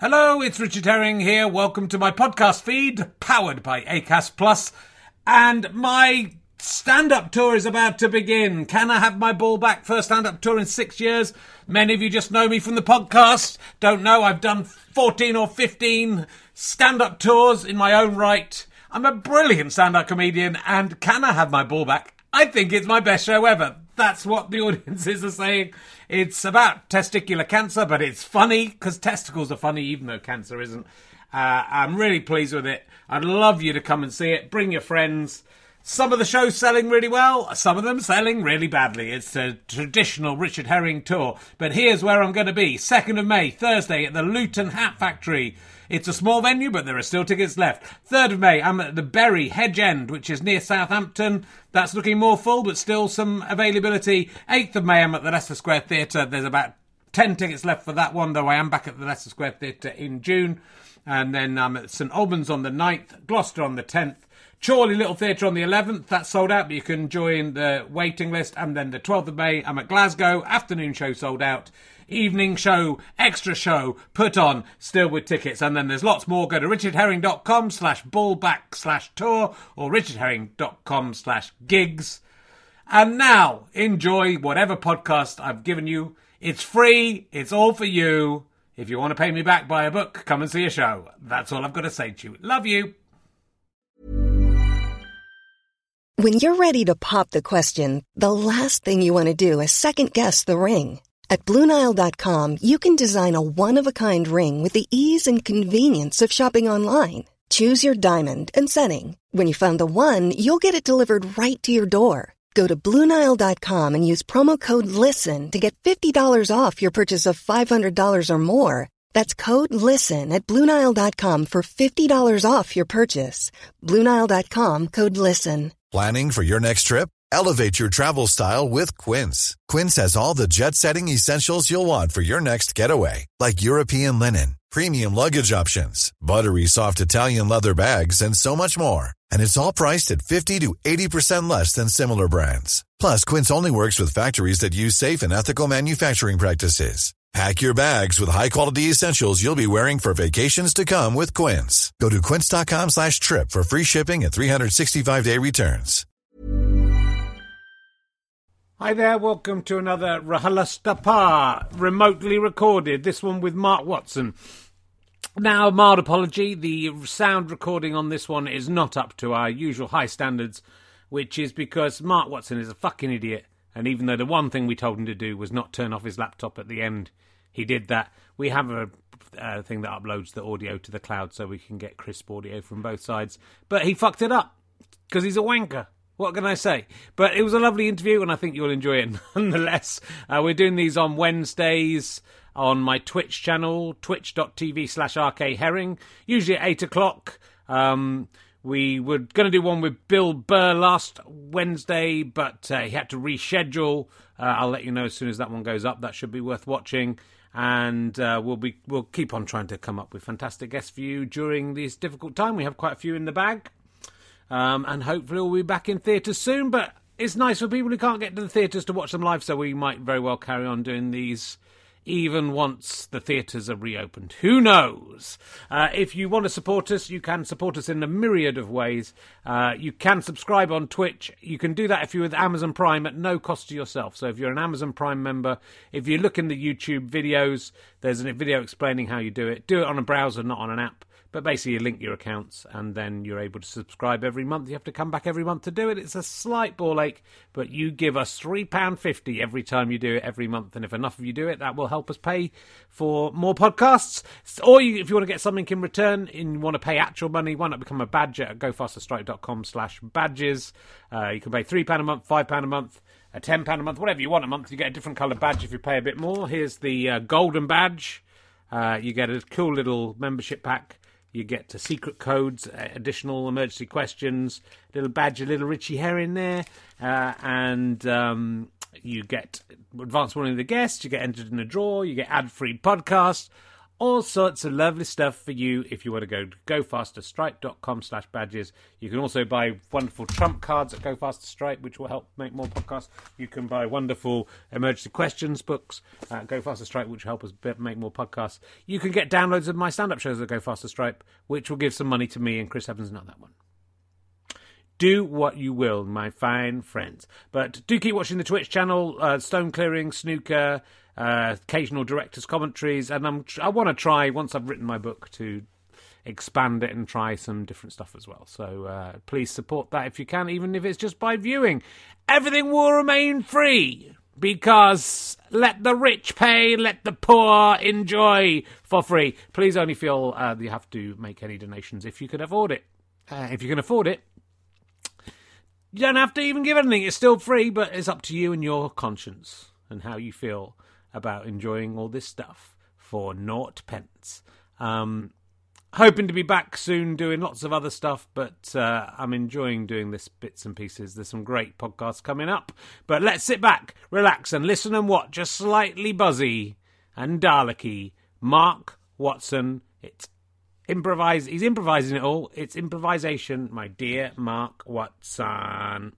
Hello, it's Richard Herring here. Welcome to my podcast feed, powered by Acast Plus. And my stand-up tour is about to begin. Can I have my ball back? First stand-up tour in 6 years. Many of you just know me from the podcast. Don't know, I've done 14 or 15 stand-up tours in my own right. I'm a brilliant stand-up comedian, and can I have my ball back? I think it's my best show ever. That's what the audiences are saying. It's about testicular cancer, but it's funny, because testicles are funny, even though cancer isn't. I'm really pleased with it. I'd love you to come and see it. Bring your friends. Some of the shows selling really well, some of them selling really badly. It's a traditional Richard Herring tour. But here's where I'm going to be. 2nd of May, Thursday, at the Luton Hat Factory. It's a small venue, but there are still tickets left. 3rd of May, I'm at the Bury Hedge End, which is near Southampton. That's looking more full, but still some availability. 8th of May, I'm at the Leicester Square Theatre. There's about 10 tickets left for that one, though I am back at the Leicester Square Theatre in June. And then I'm at St Albans on the 9th, Gloucester on the 10th. Chorley Little Theatre on the 11th, that's sold out, but you can join the waiting list. And then the 12th of May, I'm at Glasgow, afternoon show sold out, evening show, extra show, put on, still with tickets. And then there's lots more. Go to richardherring.com/ballback/tour or richardherring.com/gigs. And now, enjoy whatever podcast I've given you. It's free, it's all for you. If you want to pay me back, buy a book, come and see a show. That's all I've got to say to you. Love you. When you're ready to pop the question, the last thing you want to do is second-guess the ring. At BlueNile.com, you can design a one-of-a-kind ring with the ease and convenience of shopping online. Choose your diamond and setting. When you find the one, you'll get it delivered right to your door. Go to BlueNile.com and use promo code LISTEN to get $50 off your purchase of $500 or more. That's code LISTEN at BlueNile.com for $50 off your purchase. BlueNile.com, code LISTEN. Planning for your next trip? Elevate your travel style with Quince. Quince has all the jet-setting essentials you'll want for your next getaway, like European linen, premium luggage options, buttery soft Italian leather bags, and so much more. And it's all priced at 50 to 80% less than similar brands. Plus, Quince only works with factories that use safe and ethical manufacturing practices. Pack your bags with high-quality essentials you'll be wearing for vacations to come with Quince. Go to quince.com/trip for free shipping and 365-day returns. Hi there, welcome to another RHLSTP, remotely recorded, this one with Mark Watson. Now, mild apology, the sound recording on this one is not up to our usual high standards, which is because Mark Watson is a fucking idiot, and even though the one thing we told him to do was not turn off his laptop at the end, he did that. We have a thing that uploads the audio to the cloud so we can get crisp audio from both sides, but he fucked it up, because he's a wanker. What can I say? But it was a lovely interview, and I think you'll enjoy it nonetheless. We're doing these on Wednesdays on my Twitch channel, twitch.tv/RKHerring, usually at 8 o'clock. We were going to do one with Bill Burr last Wednesday, but he had to reschedule. I'll let you know as soon as that one goes up. That should be worth watching. And we'll keep on trying to come up with fantastic guests for you during this difficult time. We have quite a few in the bag. And hopefully we'll be back in theatres soon. But it's nice for people who can't get to the theatres to watch them live, so we might very well carry on doing these even once the theatres are reopened. Who knows? If you want to support us, you can support us in a myriad of ways. You can subscribe on Twitch. You can do that if you're with Amazon Prime at no cost to yourself. So if you're an Amazon Prime member, if you look in the YouTube videos, there's a video explaining how you do it. Do it on a browser, not on an app. But basically, you link your accounts, and then you're able to subscribe every month. You have to come back every month to do it. It's a slight ball ache, but you give us £3.50 every time you do it every month. And if enough of you do it, that will help us pay for more podcasts. Or if you want to get something in return and you want to pay actual money, why not become a badger at gofasterstrike.com/badges. You can pay £3 a month, £5 a month, £10 a month, whatever you want a month. You get a different coloured badge if you pay a bit more. Here's the golden badge. You get a cool little membership pack. You get to secret codes, additional emergency questions, little badge, a little Richie Herring there, and you get advance warning of the guests, you get entered in a draw, you get ad-free podcasts. All sorts of lovely stuff for you if you want to go to gofasterstripe.com/badges. You can also buy wonderful trump cards at Go Faster Stripe, which will help make more podcasts. You can buy wonderful emergency questions books at Go Faster Stripe, which will help us make more podcasts. You can get downloads of my stand-up shows at Go Faster Stripe, which will give some money to me and Chris Evans, not that one. Do what you will, my fine friends. But do keep watching the Twitch channel, Stone Clearing, Snooker, occasional director's commentaries, and I want to try, once I've written my book, to expand it and try some different stuff as well. So please support that if you can, even if it's just by viewing. Everything will remain free, because let the rich pay, let the poor enjoy for free. Please only feel you have to make any donations if you can afford it. If you can afford it, you don't have to even give anything. It's still free, but it's up to you and your conscience and how you feel about enjoying all this stuff for 0 pence. Hoping to be back soon doing lots of other stuff, but I'm enjoying doing this bits and pieces. There's some great podcasts coming up. But let's sit back, relax, and listen and watch a slightly buzzy and Dalek-y Mark Watson. He's improvising it all. It's improvisation, my dear Mark Watson.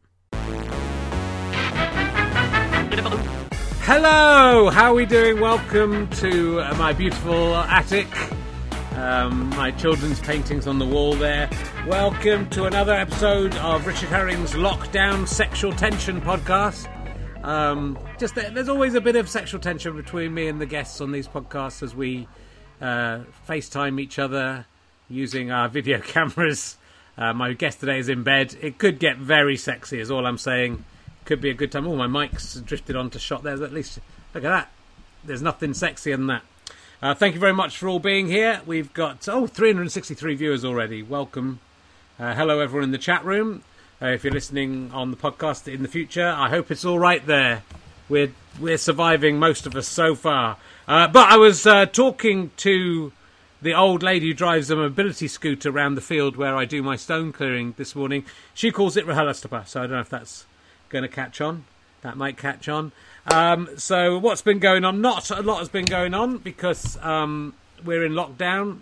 Hello, how are we doing? Welcome to my beautiful attic. My children's paintings on the wall there. Welcome to another episode of Richard Herring's Lockdown Sexual Tension podcast. There's always a bit of sexual tension between me and the guests on these podcasts as we FaceTime each other using our video cameras. My guest today is in bed. It could get very sexy, is all I'm saying. Could be a good time. Oh, my mic's drifted onto shot there. At least, look at that. There's nothing sexier than that. Thank you very much for all being here. We've got 363 viewers already. Welcome. Hello, everyone in the chat room. If you're listening on the podcast in the future, I hope it's all right there. We're surviving, most of us, so far. But I was talking to the old lady who drives a mobility scooter around the field where I do my stone clearing this morning. She calls it RHLSTP, so I don't know if that's going to catch on. That might catch on. So what's been going on? Not a lot has been going on because we're in lockdown.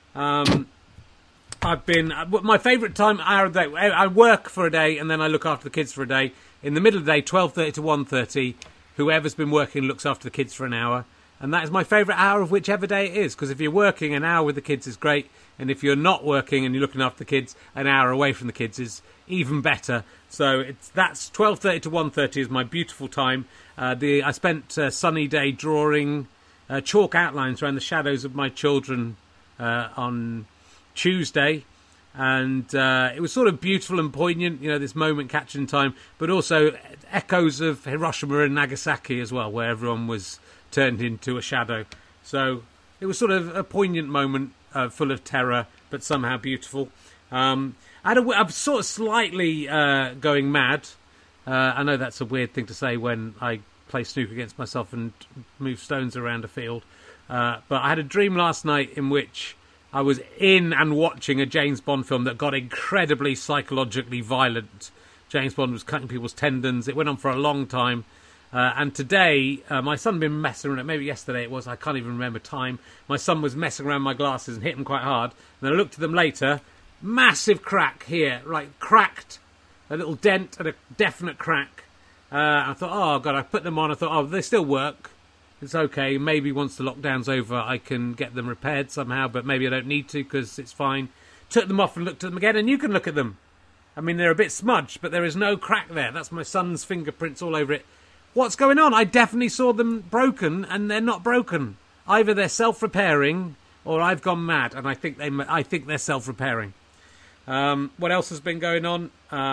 I've been my favourite hour of the day. I work for a day and then I look after the kids for a day. In the middle of the day, 12:30 to 1:30, whoever's been working looks after the kids for an hour. And that is my favourite hour of whichever day it is, because if you're working, an hour with the kids is great, and if you're not working and you're looking after the kids, an hour away from the kids is even better. So that's 12:30 to 1:30 is my beautiful time. I spent a sunny day drawing chalk outlines around the shadows of my children on Tuesday, and it was sort of beautiful and poignant, this moment captured in time, but also echoes of Hiroshima and Nagasaki as well, where everyone was turned into a shadow. So it was sort of a poignant moment, full of terror, but somehow beautiful. I'm sort of slightly going mad. I know that's a weird thing to say when I play snooker against myself and move stones around a field. But I had a dream last night in which I was in and watching a James Bond film that got incredibly psychologically violent. James Bond was cutting people's tendons. It went on for a long time. And today, my son had been messing around, maybe yesterday it was, I can't even remember time. My son was messing around my glasses and hit them quite hard. And then I looked at them later, massive crack here, cracked, a little dent and a definite crack. I thought, oh, God, I put them on. I thought, they still work. It's okay. Maybe once the lockdown's over, I can get them repaired somehow, but maybe I don't need to because it's fine. Took them off and looked at them again, and you can look at them. I mean, they're a bit smudged, but there is no crack there. That's my son's fingerprints all over it. What's going on? I definitely saw them broken, and they're not broken. Either they're self-repairing, or I've gone mad, and I think they're self-repairing. What else has been going on?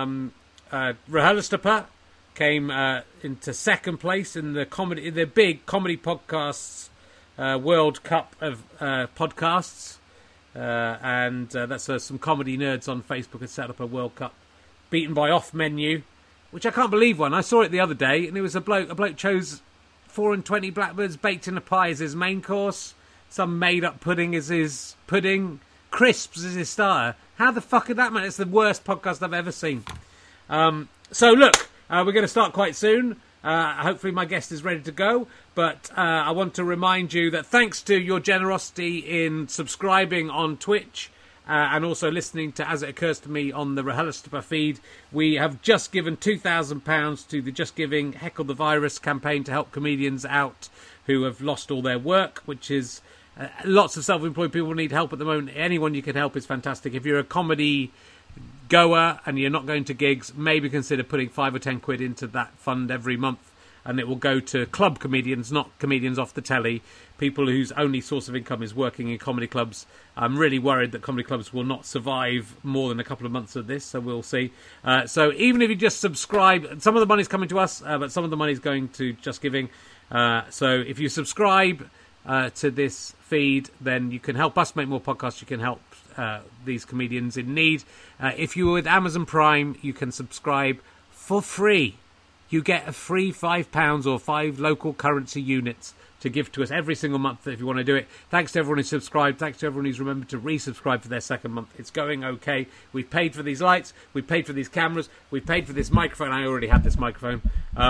RHLSTP came into second place in the big comedy podcasts World Cup of podcasts, and that's some comedy nerds on Facebook had set up a World Cup, beaten by Off Menu, which I can't believe won. I saw it the other day, and it was a bloke chose 4 and 20 blackbirds baked in a pie as his main course. Some made-up pudding is his pudding. Crisps is his starter. How the fuck is that, man? It's the worst podcast I've ever seen. So, look, we're going to start quite soon. Hopefully my guest is ready to go, but I want to remind you that thanks to your generosity in subscribing on Twitch and also listening to As It Occurs to Me on the RHLSTP feed, we have just given £2,000 to the Just Giving Heckle the Virus campaign to help comedians out who have lost all their work, which is lots of self-employed people need help at the moment. Anyone you can help is fantastic. If you're a comedy goer and you're not going to gigs, maybe consider putting £5 or £10 into that fund every month, and it will go to club comedians, not comedians off the telly, people whose only source of income is working in comedy clubs. I'm really worried that comedy clubs will not survive more than a couple of months of this, so we'll see. So even if you just subscribe, some of the money's coming to us, but some of the money's going to Just Giving. So if you subscribe to this feed, then you can help us make more podcasts. You can help these comedians in need. If you're with Amazon Prime, you can subscribe for free. You get a free £5 or 5 local currency units to give to us every single month if you want to do it. Thanks to everyone who's subscribed. Thanks to everyone who's remembered to resubscribe for their second month. It's going okay. We've paid for these lights. We've paid for these cameras. We've paid for this microphone. I already had this microphone.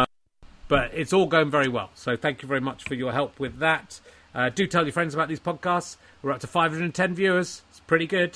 But it's all going very well. So thank you very much for your help with that. Do tell your friends about these podcasts. We're up to 510 viewers. It's pretty good.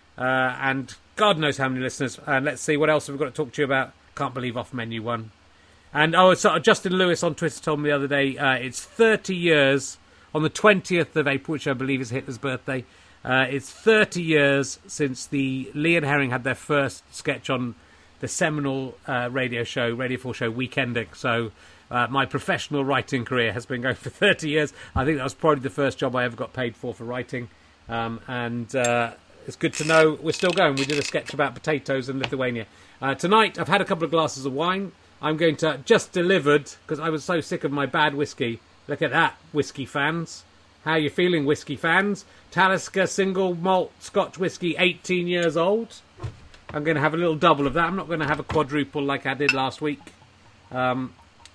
And God knows how many listeners. And let's see, what else have we got to talk to you about? Can't believe Off Menu 1. And Justin Lewis on Twitter told me the other day, it's 30 years, on the 20th of April, which I believe is Hitler's birthday. It's 30 years since the Lee and Herring had their first sketch on the seminal Radio 4 show, Weekending. So my professional writing career has been going for 30 years. I think that was probably the first job I ever got paid for writing. And it's good to know we're still going. We did a sketch about potatoes in Lithuania. Tonight, I've had a couple of glasses of wine. I'm going to, just delivered, because I was so sick of my bad whiskey. Look at that, whiskey fans. How you feeling, whiskey fans? Talisker single malt Scotch whiskey, 18 years old. I'm going to have a little double of that. I'm not going to have a quadruple like I did last week. The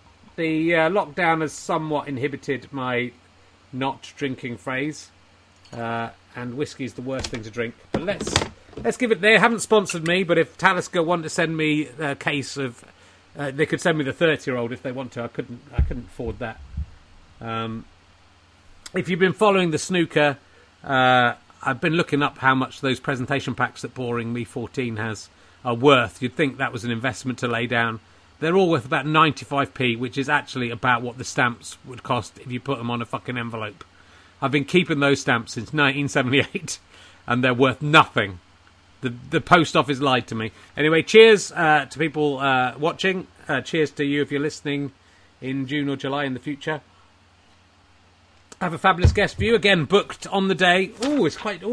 lockdown has somewhat inhibited my not drinking phase. And whiskey's the worst thing to drink. But let's give it. They haven't sponsored me, but if Talisker want to send me a case of... they could send me the 30-year-old if they want to. I couldn't afford that. If you've been following the snooker, I've been looking up how much those presentation packs that Boring Me 14 has are worth. You'd think that was an investment to lay down. They're all worth about 95p, which is actually about what the stamps would cost if you put them on a fucking envelope. I've been keeping those stamps since 1978, and they're worth nothing. The post office lied to me. Anyway, cheers to people watching. Cheers to you if you're listening in June or July in the future. I have a fabulous guest for you. Again, booked on the day. It's quite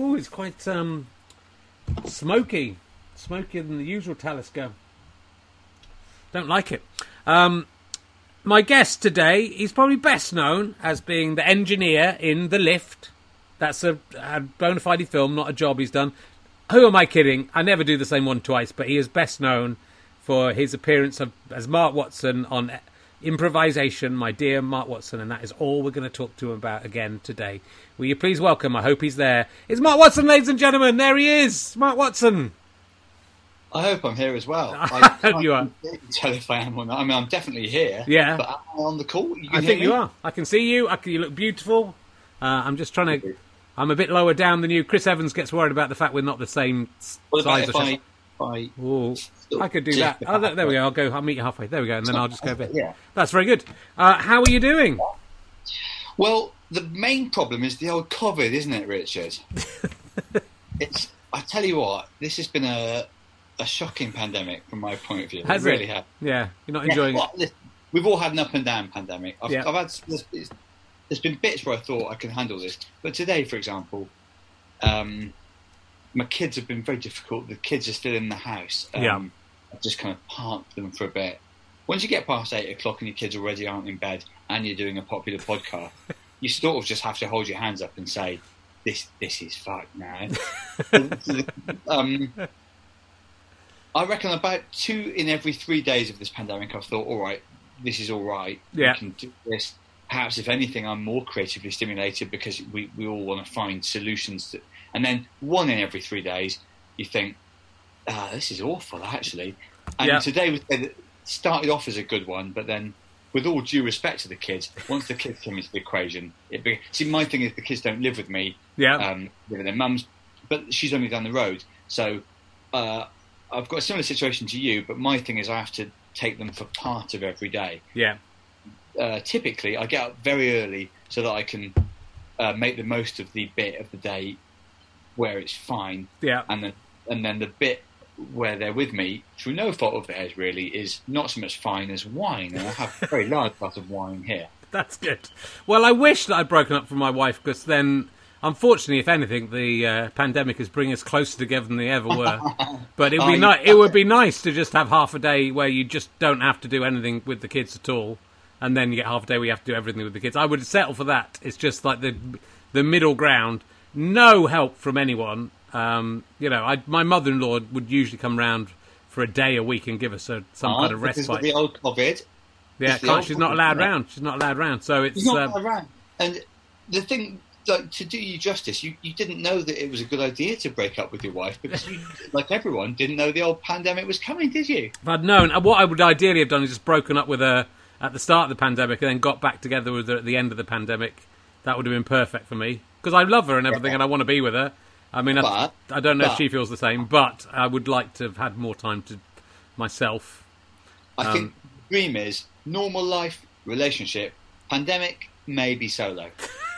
smoky. Smokier than the usual Talisker. Don't like it. My guest today, he's probably best known as being the engineer in The Lift. That's a bona fide film, not a job he's done. Who am I kidding? I never do the same one twice, but he is best known for his appearance as Mark Watson on Improvisation, My Dear Mark Watson, and that is all we're going to talk to him about again today. Will you please welcome, I hope he's there, it's Mark Watson, ladies and gentlemen. There he is, Mark Watson. I hope I'm here as well. I hope you are. I can't tell if I am or not. I mean, I'm definitely here. Yeah. But am I on the call? I think you are. I can see you. You look beautiful. I'm just trying to... I'm a bit lower down than you. Chris Evans gets worried about the fact we're not the same size. I could do that. Oh, there we go. I'll meet you halfway. There we go, and then I'll just go a bit. Yeah. That's very good. How are you doing? Well, the main problem is the old COVID, isn't it, Richard? I tell you what, this has been a shocking pandemic from my point of view. Has it really has. Yeah, you're not enjoying it. We've all had an up and down pandemic. I've had. There's been bits where I thought I can handle this. But today, for example, my kids have been very difficult. The kids are still in the house. I've just kind of parked them for a bit. Once you get past 8 o'clock and your kids already aren't in bed and you're doing a popular podcast, you sort of just have to hold your hands up and say, this is fucked now. I reckon about 2 in every 3 days of this pandemic, I've thought, all right, this is all right. Yeah. We can do this. Perhaps, if anything, I'm more creatively stimulated because we all want to find solutions. And then 1 in every 3 days, you think, this is awful, actually. And today started off as a good one, but then with all due respect to the kids, once the kids come into the equation, see, my thing is the kids don't live with me, live with their mums, but she's only down the road. So I've got a similar situation to you, but my thing is I have to take them for part of every day. Yeah. Typically, I get up very early so that I can make the most of the bit of the day where it's fine. Yeah. And then the bit where they're with me, through no fault of theirs really, is not so much fine as wine. And I have a very large glass of wine here. That's good. Well, I wish that I'd broken up from my wife, because then, unfortunately, if anything, the pandemic is bringing us closer together than they ever were. But it would be nice to just have half a day where you just don't have to do anything with the kids at all, and then you get half a day where you have to do everything with the kids. I would settle for that. It's just like the middle ground. No help from anyone. My mother-in-law would usually come round for a day a week and give us some kind of respite. Because of the old COVID. Yeah, she's not allowed round. She's not allowed round. So it's not allowed round. And the thing, like, to do you justice, you didn't know that it was a good idea to break up with your wife, because you, like everyone, didn't know the old pandemic was coming, did you? If I'd known, what I would ideally have done is just broken up with her at the start of the pandemic and then got back together with her at the end of the pandemic. That would have been perfect for me, because I love her and everything, and I want to be with her. I mean, I don't know if she feels the same, but I would like to have had more time to myself. I think the dream is normal life, relationship, pandemic, maybe solo.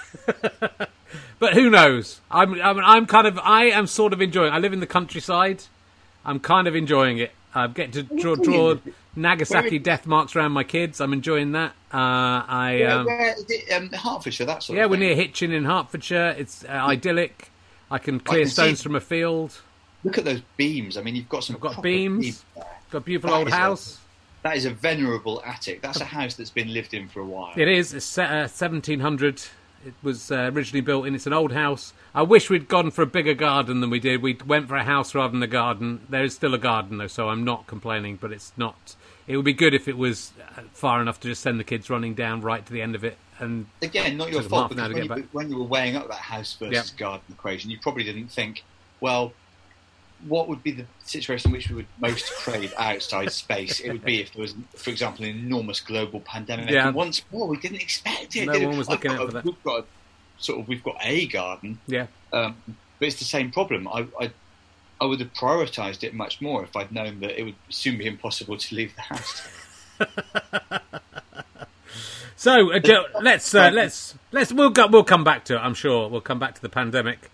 But who knows? I am sort of enjoying it. I live in the countryside. I'm kind of enjoying it. I'm getting to draw Nagasaki death marks around my kids. I'm enjoying that. Where is it? Hertfordshire, that sort of thing. Yeah, we're near Hitchin in Hertfordshire. It's idyllic. I can clear stones from a field. Look at those beams. I mean, you've got some. I've got beams. Got a beautiful old house. That is a venerable attic. That's a house that's been lived in for a while. It is. It's 1700. It was originally built in. It's an old house. I wish we'd gone for a bigger garden than we did. We went for a house rather than a garden. There is still a garden, though, so I'm not complaining, but it's not. It would be good if it was far enough to just send the kids running down right to the end of it. And again, not your fault, because when you were weighing up that house versus garden equation, you probably didn't think, well, what would be the situation in which we would most crave outside space? It would be if there was, for example, an enormous global pandemic. Yeah. And once more, we didn't expect it. No one was looking out for that. We've got a garden. Yeah. But it's the same problem. I would have prioritised it much more if I'd known that it would soon be impossible to leave the house. So we'll come back to it. I'm sure we'll come back to the pandemic.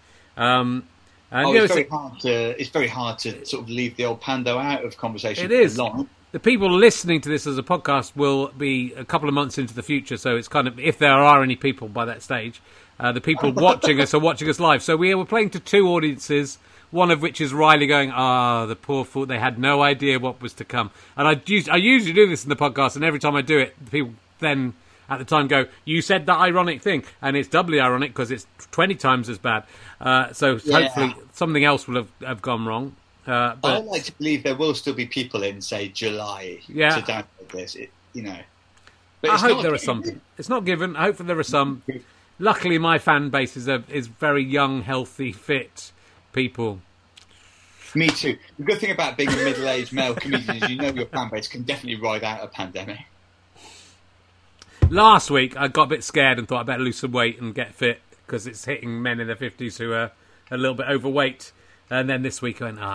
It's very hard to sort of leave the old pando out of conversation. It is. Long. The people listening to this as a podcast will be a couple of months into the future, so it's kind of, if there are any people by that stage, the people watching us are watching us live. So we're playing to two audiences, one of which is Riley going, the poor fool, they had no idea what was to come. And I usually do this in the podcast, and every time I do it, people then at the time go, you said that ironic thing, and it's doubly ironic because it's 20 times as bad. So hopefully something else will have gone wrong. But I like to believe there will still be people in, say, July to download this, But I hope there are some. It's not given. Hopefully there are some. Luckily, my fan base is very young, healthy, fit people. Me too. The good thing about being a middle-aged male comedian is your fan base can definitely ride out a pandemic. Last week, I got a bit scared and thought I'd better lose some weight and get fit because it's hitting men in their 50s who are a little bit overweight. And then this week I went,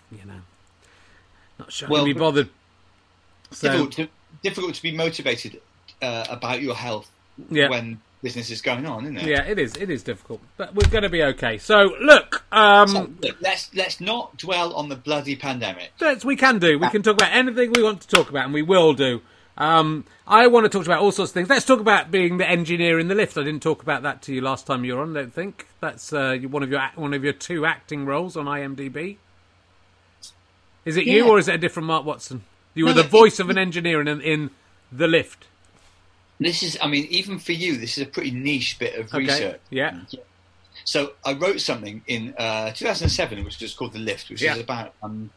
not sure I can be bothered. So, difficult to be motivated about your health when business is going on, isn't it? Yeah, it is. It is difficult, but we're going to be okay. So look, let's not dwell on the bloody pandemic. We can talk about anything we want to talk about, and we will do. I want to talk about all sorts of things. Let's talk about being the engineer in the lift. I didn't talk about that to you last time you were on. I don't think that's one of your two acting roles on IMDb. Is it you or is it a different Mark Watson? You were the voice of an engineer in the lift. This is, even for you, this is a pretty niche bit of research. Yeah. So I wrote something in 2007, which was called The Lift, which is about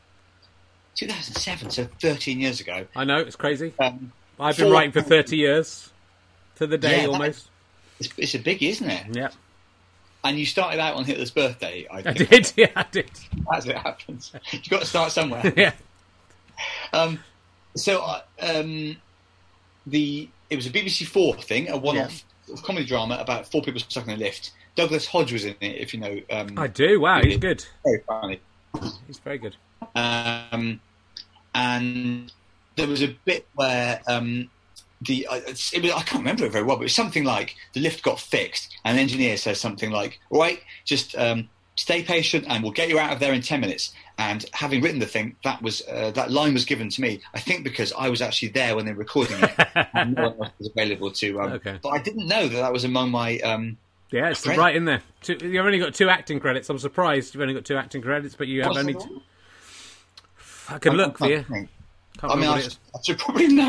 2007, so 13 years ago. I know, it's crazy. I've been writing for 30 years, to the day almost. It's a biggie, isn't it? Yeah. And you started out on Hitler's birthday, I think. I did. As it happens. You've got to start somewhere. Yeah. it was a BBC4 thing, a one-off comedy drama about 4 people stuck in a lift. Douglas Hodge was in it, if you know. I do. Wow, he's good. Very funny. He's very good. And there was a bit where I can't remember it very well, but it was something like the lift got fixed, and an engineer says something like, "All right, just stay patient, and we'll get you out of there in 10 minutes." And having written the thing, that line was given to me, I think because I was actually there when they were recording it, and no one else was available to. Okay. But I didn't know that was among my. Yeah, it's right in there. You've only got 2 acting credits. I'm surprised you've only got 2 acting credits, but you have only. I can look for you. I should probably know.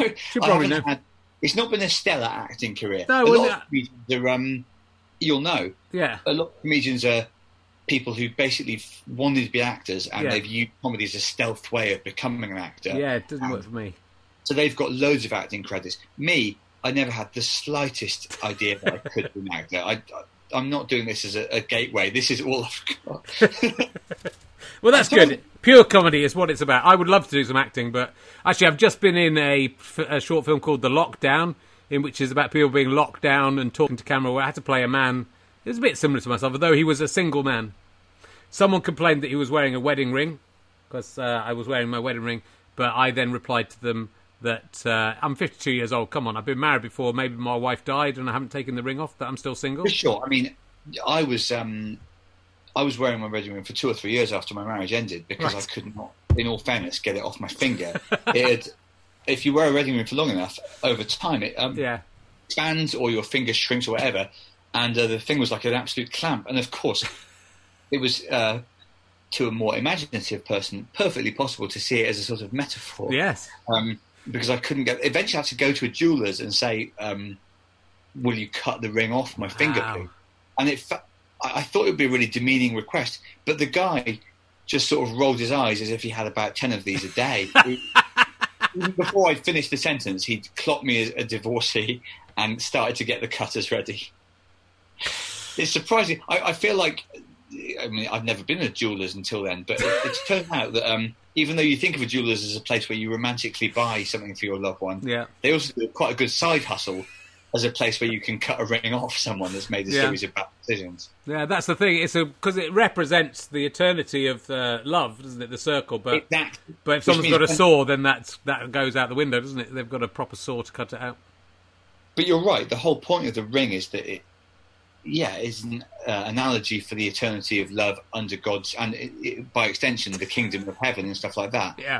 It's not been a stellar acting career. No, a lot of comedians are, you'll know. Yeah. A lot of comedians are people who basically wanted to be actors, and they've used comedy as a stealth way of becoming an actor. Yeah, it doesn't work for me. So they've got loads of acting credits. Me, I never had the slightest idea that I could be an actor. I'm not doing this as a gateway. This is all I've got. Well, that's good. Pure comedy is what it's about. I would love to do some acting, but actually I've just been in a short film called The Lockdown, which is about people being locked down and talking to camera, where I had to play a man. It was a bit similar to myself, although he was a single man. Someone complained that he was wearing a wedding ring, because I was wearing my wedding ring, but I then replied to them that I'm 52 years old. Come on, I've been married before. Maybe my wife died and I haven't taken the ring off, but I'm still single. For sure. I mean, I was wearing my wedding ring for 2 or 3 years after my marriage ended because I could not, in all fairness, get it off my finger. If you wear a wedding ring for long enough, over time it expands or your finger shrinks or whatever, and the thing was like an absolute clamp. And of course, it was, to a more imaginative person, perfectly possible to see it as a sort of metaphor. Yes. Because I couldn't get... Eventually I had to go to a jeweller's and say, will you cut the ring off my finger, please? And I thought it would be a really demeaning request, but the guy just sort of rolled his eyes as if he had about 10 of these a day. Even before I'd finished the sentence, he'd clocked me as a divorcee and started to get the cutters ready. It's surprising. I feel like... I mean, I've never been at a jeweller's until then, but it's turned out that even though you think of a jeweller's as a place where you romantically buy something for your loved one, they also do quite a good side hustle as a place where you can cut a ring off someone that's made a series of bad decisions. Yeah, that's the thing. It's because it represents the eternity of love, doesn't it? The circle. But exactly. But if someone's got a saw, then that goes out the window, doesn't it? They've got a proper saw to cut it out. But you're right. The whole point of the ring is that it is an analogy for the eternity of love under God's, and by extension, the kingdom of heaven and stuff like that. Yeah.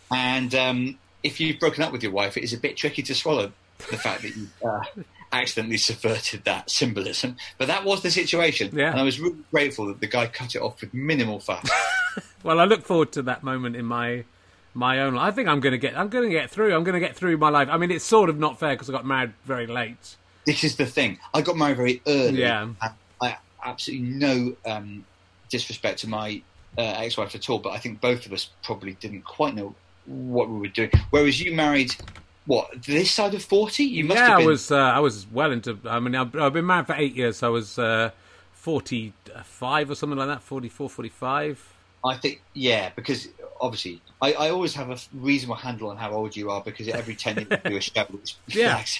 And if you've broken up with your wife, it is a bit tricky to swallow the fact that you accidentally subverted that symbolism. But that was the situation. Yeah. And I was really grateful that the guy cut it off with minimal fuss. Well, I look forward to that moment in my own life. I think I'm going to get through. I'm going to get through my life. I mean, it's sort of not fair because I got married very late. This is the thing. I got married very early. Yeah. I absolutely no disrespect to my ex-wife at all, but I think both of us probably didn't quite know what we were doing. Whereas you married, what, this side of 40? You must have been... I was well into... I mean, I've been married for 8 years, so I was 45 or something like that, 44, 45. I think, yeah, because obviously I always have a reasonable handle on how old you are because every 10 years we do a show which reflects.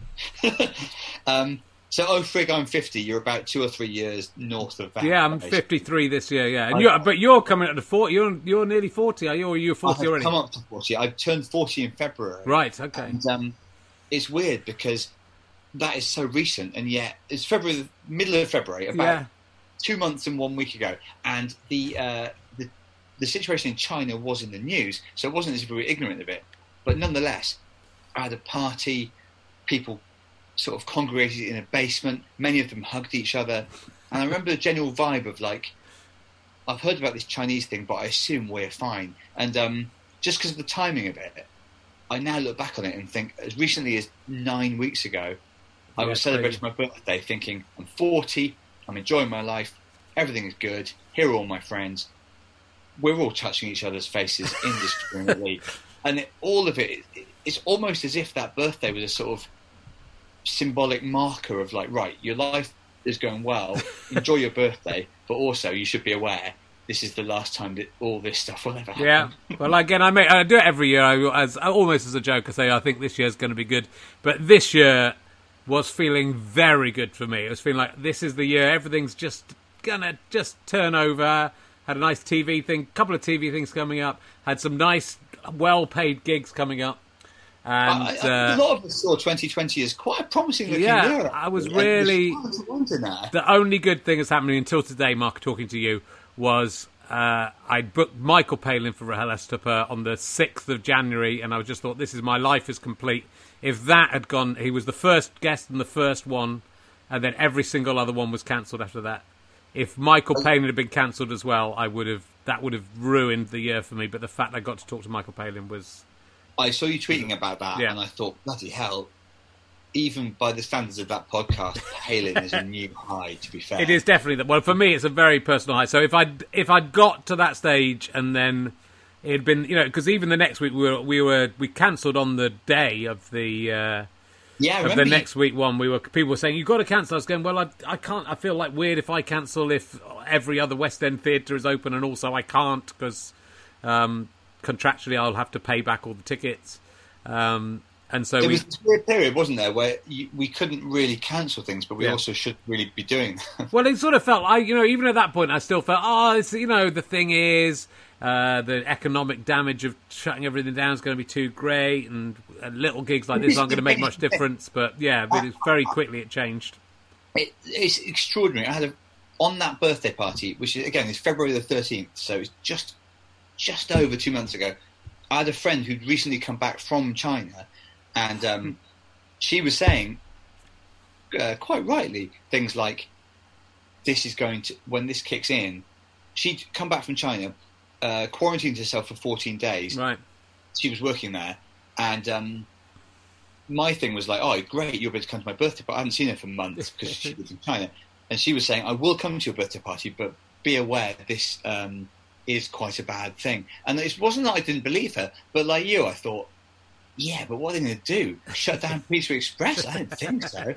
So, Frig, I'm 50. You're about 2 or 3 years north of that. Yeah, I'm 53 this year. Yeah, and but you're coming up to 40. You're nearly 40, are you? Or you're 40 already? Come up to 40. I turned 40 in February. Right. Okay. And it's weird because that is so recent, and yet it's February, middle of February, about 2 months and 1 week ago, and the situation in China was in the news, so it wasn't as if we were ignorant of it, but nonetheless, I had a party. People sort of congregated in a basement. Many of them hugged each other. And I remember the general vibe of like, I've heard about this Chinese thing, but I assume we're fine. And just because of the timing of it, I now look back on it and think, as recently as 9 weeks ago, I was celebrating my birthday thinking, I'm 40, I'm enjoying my life, everything is good, here are all my friends. We're all touching each other's faces indiscriminately. And all of it, it's almost as if that birthday was a sort of symbolic marker of like, right, your life is going well, enjoy your birthday, but also you should be aware this is the last time that all this stuff will ever happen. Yeah. Well, again, I do it every year. Almost as a joke, I say I think this year's going to be good. But this year was feeling very good for me. It was feeling like this is the year. Everything's just gonna just turn over. Had a nice TV thing, couple of TV things coming up. Had some nice, well-paid gigs coming up. And a lot of us saw 2020 as quite a promising looking year. I was really... The only good thing that's happening until today, Mark, talking to you, was I booked Michael Palin for RHLSTP on the 6th of January, and I just thought, this is my life is complete. If that had gone... He was the first guest and the first one, and then every single other one was cancelled after that. If Michael Palin had been cancelled as well, that would have ruined the year for me. But the fact I got to talk to Michael Palin was... I saw you tweeting about that, and I thought, bloody hell, even by the standards of that podcast, Palin is a new high, to be fair. It is definitely... Well, for me, it's a very personal high. So if I'd got to that stage and then it had been... because even the next week, we cancelled on the day of the... of the next week one, people were saying, you've got to cancel. I was going, well, I can't. I feel like weird if I cancel if every other West End theatre is open, and also I can't because contractually I'll have to pay back all the tickets. And so there was this weird period, wasn't there, where we couldn't really cancel things, but we also should really be doing that. Well, it sort of felt like, even at that point, I still felt, it's, the thing is, the economic damage of shutting everything down is going to be too great, and little gigs like this aren't going to make much difference. But very quickly it changed. It's extraordinary. I had on that birthday party, which is again is February the 13th, so it's just over 2 months ago. I had a friend who'd recently come back from China, and she was saying, quite rightly, things like, "This is going to when this kicks in." She'd come back from China. Quarantined herself for 14 days. Right. She was working there, and my thing was like, "Oh, great, you'll be able to come to my birthday party." I hadn't seen her for months because she lives in China, and she was saying, "I will come to your birthday party, but be aware this is quite a bad thing." And it wasn't that I didn't believe her, but like you, I thought, "Yeah, but what are they going to do? Shut down Pizza Express?" I don't think so.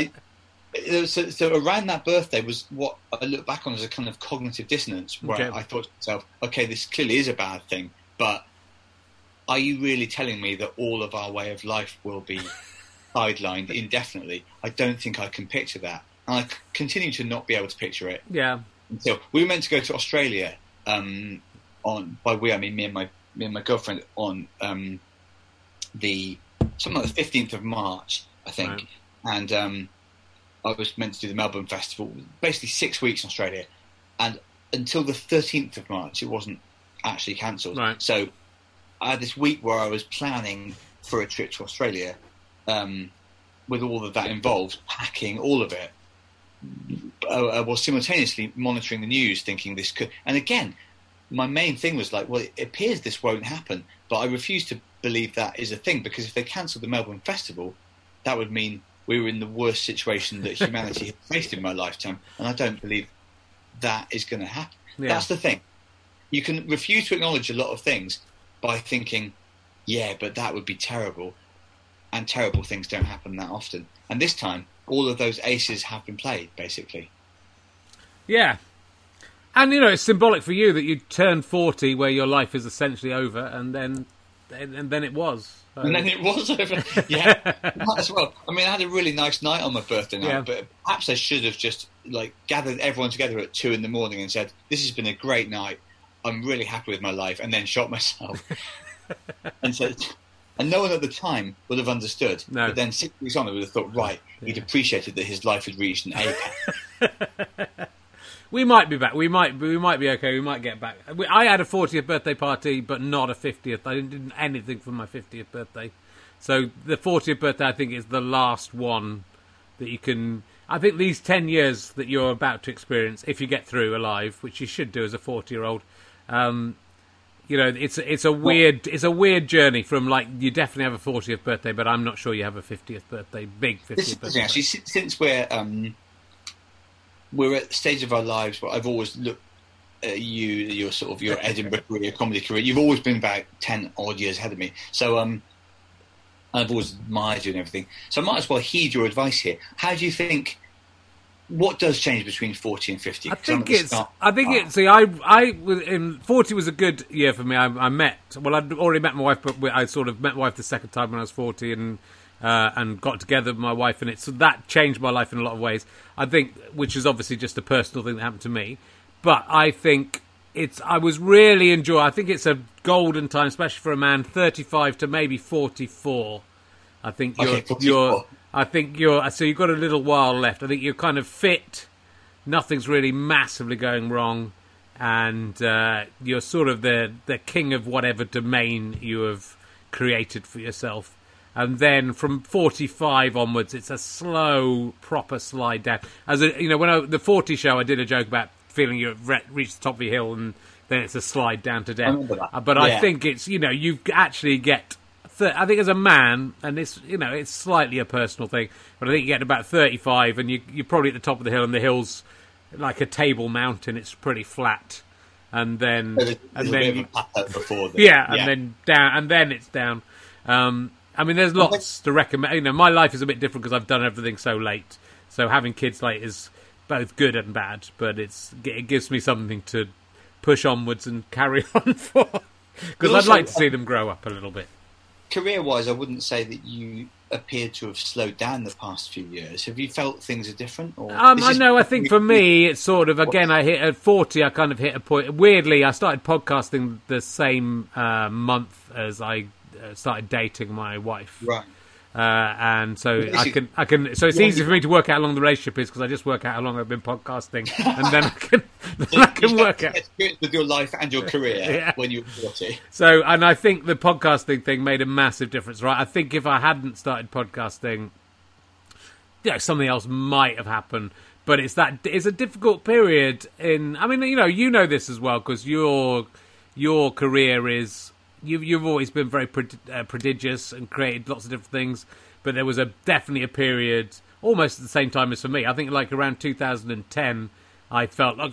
So around that birthday was what I look back on as a kind of cognitive dissonance, where I thought to myself, okay, this clearly is a bad thing, but are you really telling me that all of our way of life will be sidelined indefinitely? I don't think I can picture that. And I continue to not be able to picture it. Yeah. Until we were meant to go to Australia, by we I mean me and my girlfriend, on something like the 15th of March, I think. Right. And I was meant to do the Melbourne Festival, basically 6 weeks in Australia, and until the 13th of March, it wasn't actually cancelled. Right. So I had this week where I was planning for a trip to Australia, with all of that involved, packing all of it, while simultaneously monitoring the news, thinking this could... And again, my main thing was like, well, it appears this won't happen, but I refuse to believe that is a thing, because if they cancelled the Melbourne Festival, that would mean we were in the worst situation that humanity had faced in my lifetime, and I don't believe that is going to happen. Yeah. That's the thing. You can refuse to acknowledge a lot of things by thinking, yeah, but that would be terrible, and terrible things don't happen that often. And this time, all of those aces have been played, basically. Yeah. And, it's symbolic for you that you turn 40 where your life is essentially over, and then it was. And then it was over. Yeah, might as well. I mean, I had a really nice night on my birthday night, but perhaps I should have just gathered everyone together at 2 a.m. and said, "This has been a great night. I'm really happy with my life," and then shot myself. And no one at the time would have understood. No. But then 6 weeks on, I would have thought, right, he'd appreciated that his life had reached an apex. We might be back. We might be okay. We might get back. I had a 40th birthday party, but not a 50th. I didn't do anything for my 50th birthday. So the 40th birthday, I think, is the last one that you can... I think these 10 years that you're about to experience, if you get through alive, which you should do as a 40-year-old, it's a weird journey from, you definitely have a 40th birthday, but I'm not sure you have a 50th birthday, big 50th birthday. Actually, since we're at the stage of our lives where I've always looked at your Edinburgh career, comedy career. You've always been about 10 odd years ahead of me. So I've always admired you and everything. So I might as well heed your advice here. How do you think what does change between 40 and 50? I think it's 40 was a good year for me. I'd already met my wife, but I sort of met my wife the second time when I was 40 and got together with my wife, and so that changed my life in a lot of ways. I think, which is obviously just a personal thing that happened to me, but I think I was really enjoying. I think it's a golden time, especially for a man, 35 to maybe 44. I think so you've got a little while left. I think you're kind of fit. Nothing's really massively going wrong, and you're sort of the king of whatever domain you have created for yourself. And then from 45 onwards, it's a slow, proper slide down. The 40 show, I did a joke about feeling you've reached the top of your hill, and then it's a slide down to death. I remember that. But I think it's you actually get. I think as a man, and it's slightly a personal thing, but I think you get about 35, and you're probably at the top of the hill, and the hill's like a table mountain. It's pretty flat, and then then down, and then it's down. I mean, there's lots to recommend. My life is a bit different because I've done everything so late. So having kids late is both good and bad, but it gives me something to push onwards and carry on for. Because I'd like to see them grow up a little bit. Career-wise, I wouldn't say that you appear to have slowed down the past few years. Have you felt things are different? Or I know. I think for me, it's sort of, again, I hit at 40, I kind of hit a point. Weirdly, I started podcasting the same month as I started dating my wife. Right. And so I can. So it's easy for me to work out how long the relationship is because I just work out how long I've been podcasting, and then I can work out with your life and your career when you're 40. So, and I think the podcasting thing made a massive difference, right? I think if I hadn't started podcasting, something else might have happened. But it's a difficult period. I mean, you know this as well because your career is. You've always been very prodigious and created lots of different things, but there was definitely a period almost at the same time as for me. I think like around 2010, I felt like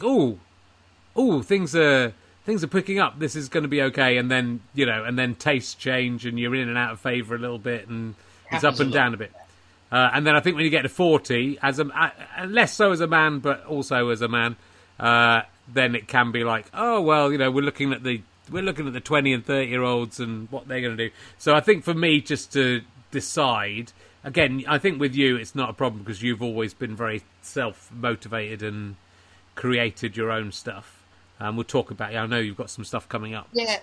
things are picking up. This is going to be okay, and then and then tastes change, and you're in and out of favour a little bit, and it's up and down a bit. And then I think when you get to 40, less so as a man, but also as a man, then it can be like, we're looking at the 20 and 30-year-olds and what they're going to do. So I think for me, just to decide, again, I think with you, it's not a problem because you've always been very self-motivated and created your own stuff. We'll talk about I know you've got some stuff coming up. Yeah.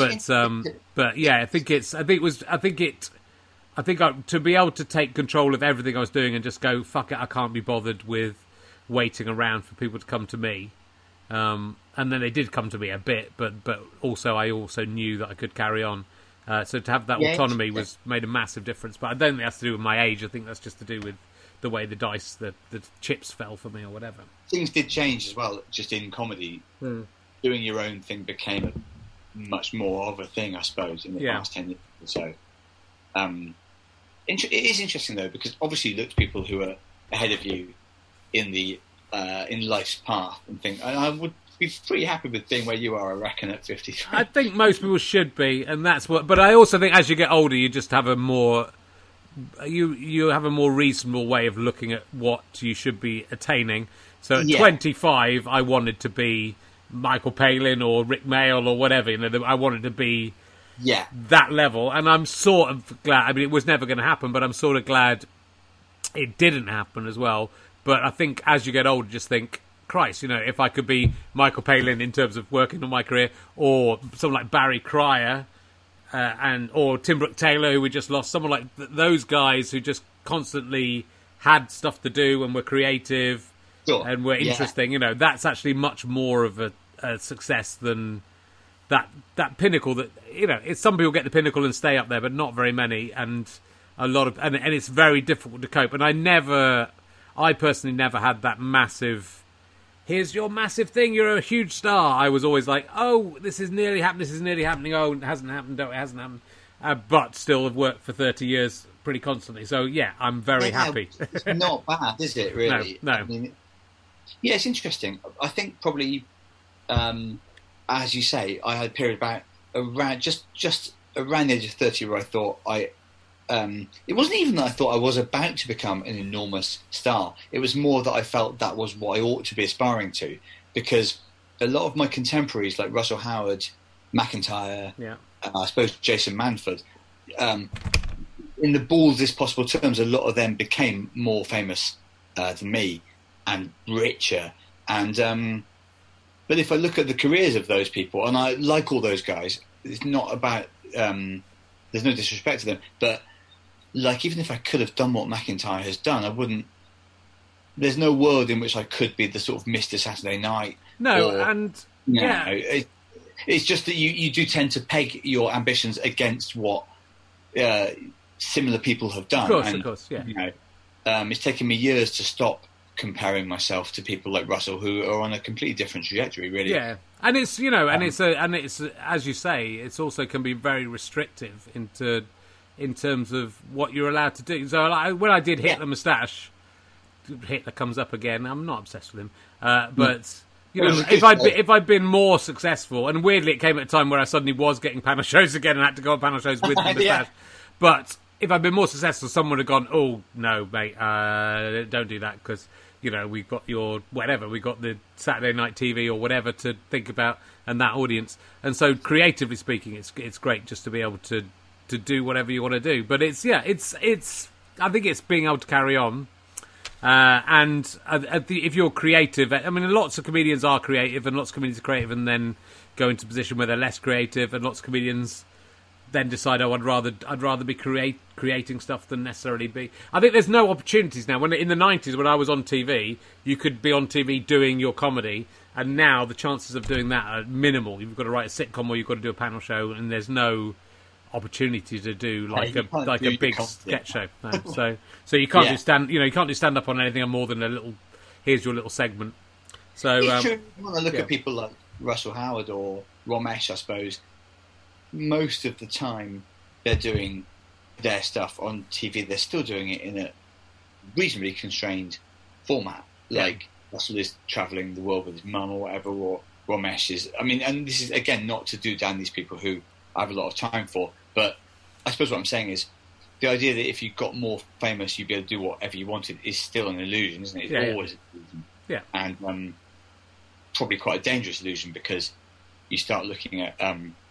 But yeah, I think to be able to take control of everything I was doing and just go, fuck it, I can't be bothered with waiting around for people to come to me. And then they did come to me a bit, but I also knew that I could carry on. So to have that autonomy made a massive difference. But I don't think that's to do with my age. I think that's just to do with the way the chips fell for me or whatever. Things did change as well, just in comedy. Doing your own thing became much more of a thing, I suppose, in the past 10 years or so. It is interesting, though, because obviously you look to people who are ahead of you in life's path and think, I would be pretty happy with being where you are, I reckon, at 53. I think most people should be, and that's what. But I also think as you get older, you just have a more you have a more reasonable way of looking at what you should be attaining. So at 25, I wanted to be Michael Palin or Rick Mayall or whatever. I wanted to be that level, and I'm sort of glad. I mean, it was never going to happen, but I'm sort of glad it didn't happen as well. But I think as you get older, just think, Christ, if I could be Michael Palin in terms of working on my career, or someone like Barry Cryer, or Tim Brooke-Taylor, who we just lost, someone like those guys who just constantly had stuff to do and were creative and were interesting. That's actually much more of a success than that pinnacle. That it's some people get the pinnacle and stay up there, but not very many, and a lot of and it's very difficult to cope. And I personally never had that massive, here's your massive thing, you're a huge star. I was always like, this is nearly happening, oh, it hasn't happened, it hasn't happened. But still have worked for 30 years pretty constantly. So, yeah, I'm very happy. It's not bad, is it, really? No. I mean, it's interesting. I think probably, as you say, I had a period around just around the age of 30 where I thought it wasn't even that I thought I was about to become an enormous star. It was more that I felt that was what I ought to be aspiring to, because a lot of my contemporaries, like Russell Howard, McIntyre, I suppose Jason Manford, in the baldest possible terms, a lot of them became more famous than me and richer. And but if I look at the careers of those people, and I like all those guys, it's not about there's no disrespect to them, but like, even if I could have done what McIntyre has done, I wouldn't. There's no world in which I could be the sort of Mr. Saturday Night. No, or, and it's just that you do tend to peg your ambitions against what similar people have done. Of course, yeah. You know, it's taken me years to stop comparing myself to people like Russell, who are on a completely different trajectory, really. Yeah, and it's and it's as you say, it's also can be very restrictive in terms of what you're allowed to do. So when I did Hitler Moustache, Hitler comes up again. I'm not obsessed with him, but you know, if I'd been more successful, and weirdly it came at a time where I suddenly was getting panel shows again and had to go on panel shows with the moustache. But if I'd been more successful, someone would have gone, "Oh no, mate, don't do that," because you know we've got your whatever, we've got the Saturday Night TV or whatever to think about, and that audience. And so, creatively speaking, it's great just to be able to do whatever you want to do. But it's I think it's being able to carry on. And if you're creative, I mean, lots of comedians are creative, and lots of comedians are creative, and then go into a position where they're less creative, and lots of comedians then decide, oh, I'd rather be creating stuff than necessarily be. I think there's no opportunities now. When in the 90s, when I was on TV, you could be on TV doing your comedy, and now the chances of doing that are minimal. You've got to write a sitcom, or you've got to do a panel show, and there's no opportunity to do a big sketch show. No. So you can't do stand up on anything more than a little. Here's your little segment. So it's true. When I look at people like Russell Howard or Ramesh, I suppose most of the time they're doing their stuff on TV. They're still doing it in a reasonably constrained format. Like Russell is travelling the world with his mum or whatever, or Ramesh is. I mean, and this is again not to do down these people who I have a lot of time for, but I suppose what I'm saying is the idea that if you got more famous you'd be able to do whatever you wanted is still an illusion, isn't it? It's always an illusion. Yeah. And probably quite a dangerous illusion, because you start looking at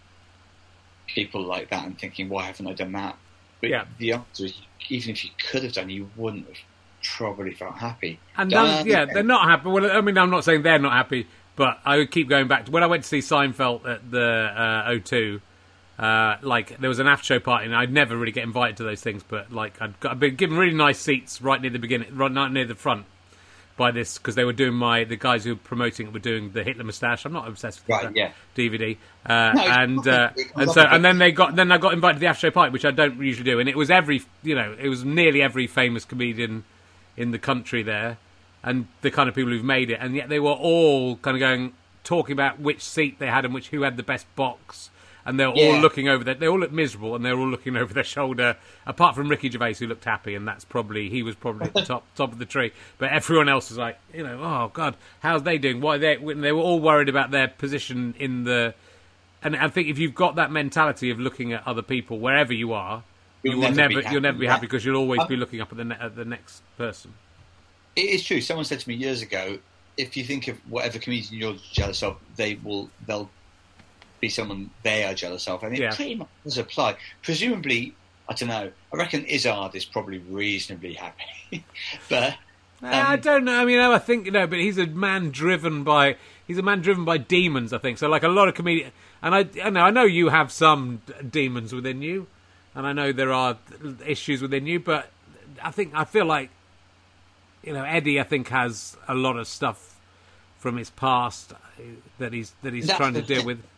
people like that and thinking, why haven't I done that? But the answer is, even if you could have done, you wouldn't have probably felt happy. And they're not happy. Well, I mean, I'm not saying they're not happy, but I would keep going back to when I went to see Seinfeld at the O2. Like, there was an after show party, and I'd never really get invited to those things, but like I'd been given really nice seats right near the beginning, right near the front, by this, because they were doing the guys who were promoting it were doing the Hitler Moustache. I'm not obsessed with the DVD, and then I got invited to the after show party, which I don't usually do, and it was it was nearly every famous comedian in the country there, and the kind of people who've made it, and yet they were all kind of talking about which seat they had and who had the best box. And they're all looking over they all looked miserable, and they're all looking over their shoulder, apart from Ricky Gervais, who looked happy, and he was probably at the top of the tree. But everyone else was like, oh God, how's they doing? Why they were all worried about their position in the. And I think if you've got that mentality of looking at other people wherever you are, you'll never be happy, because you'll always be looking up at the next person. It is true. Someone said to me years ago, if you think of whatever comedian you're jealous of, they'll be someone they are jealous of, and it pretty much does apply. Presumably, I don't know, I reckon Izzard is probably reasonably happy, but I don't know. I mean, I think but he's a man driven by demons, I think. So, like a lot of comedians, and I know you have some demons within you, and I know there are issues within you, but I feel like Eddie, I think, has a lot of stuff from his past that he's trying to deal with.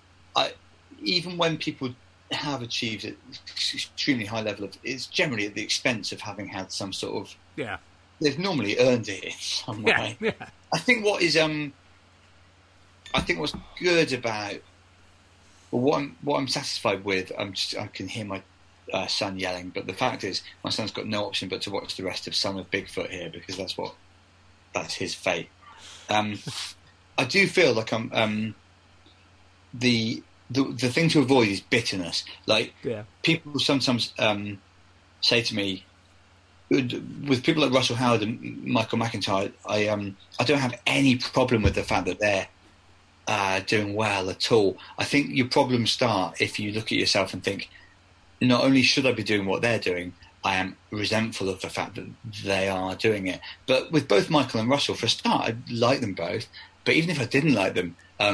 Even when people have achieved an extremely high level it's generally at the expense of having had some sort of they've normally earned it in some way. I think what's good about what I'm satisfied with. I can hear my son yelling, but the fact is my son's got no option but to watch the rest of Son of Bigfoot here, because that's his fate. I do feel like I'm the thing to avoid is bitterness. Like people sometimes say to me, with people like Russell Howard and Michael McIntyre, I don't have any problem with the fact that they're doing well at all. I think your problems start if you look at yourself and think, not only should I be doing what they're doing, I am resentful of the fact that they are doing it. But with both Michael and Russell, for a start, I like them both. But even if I didn't like them,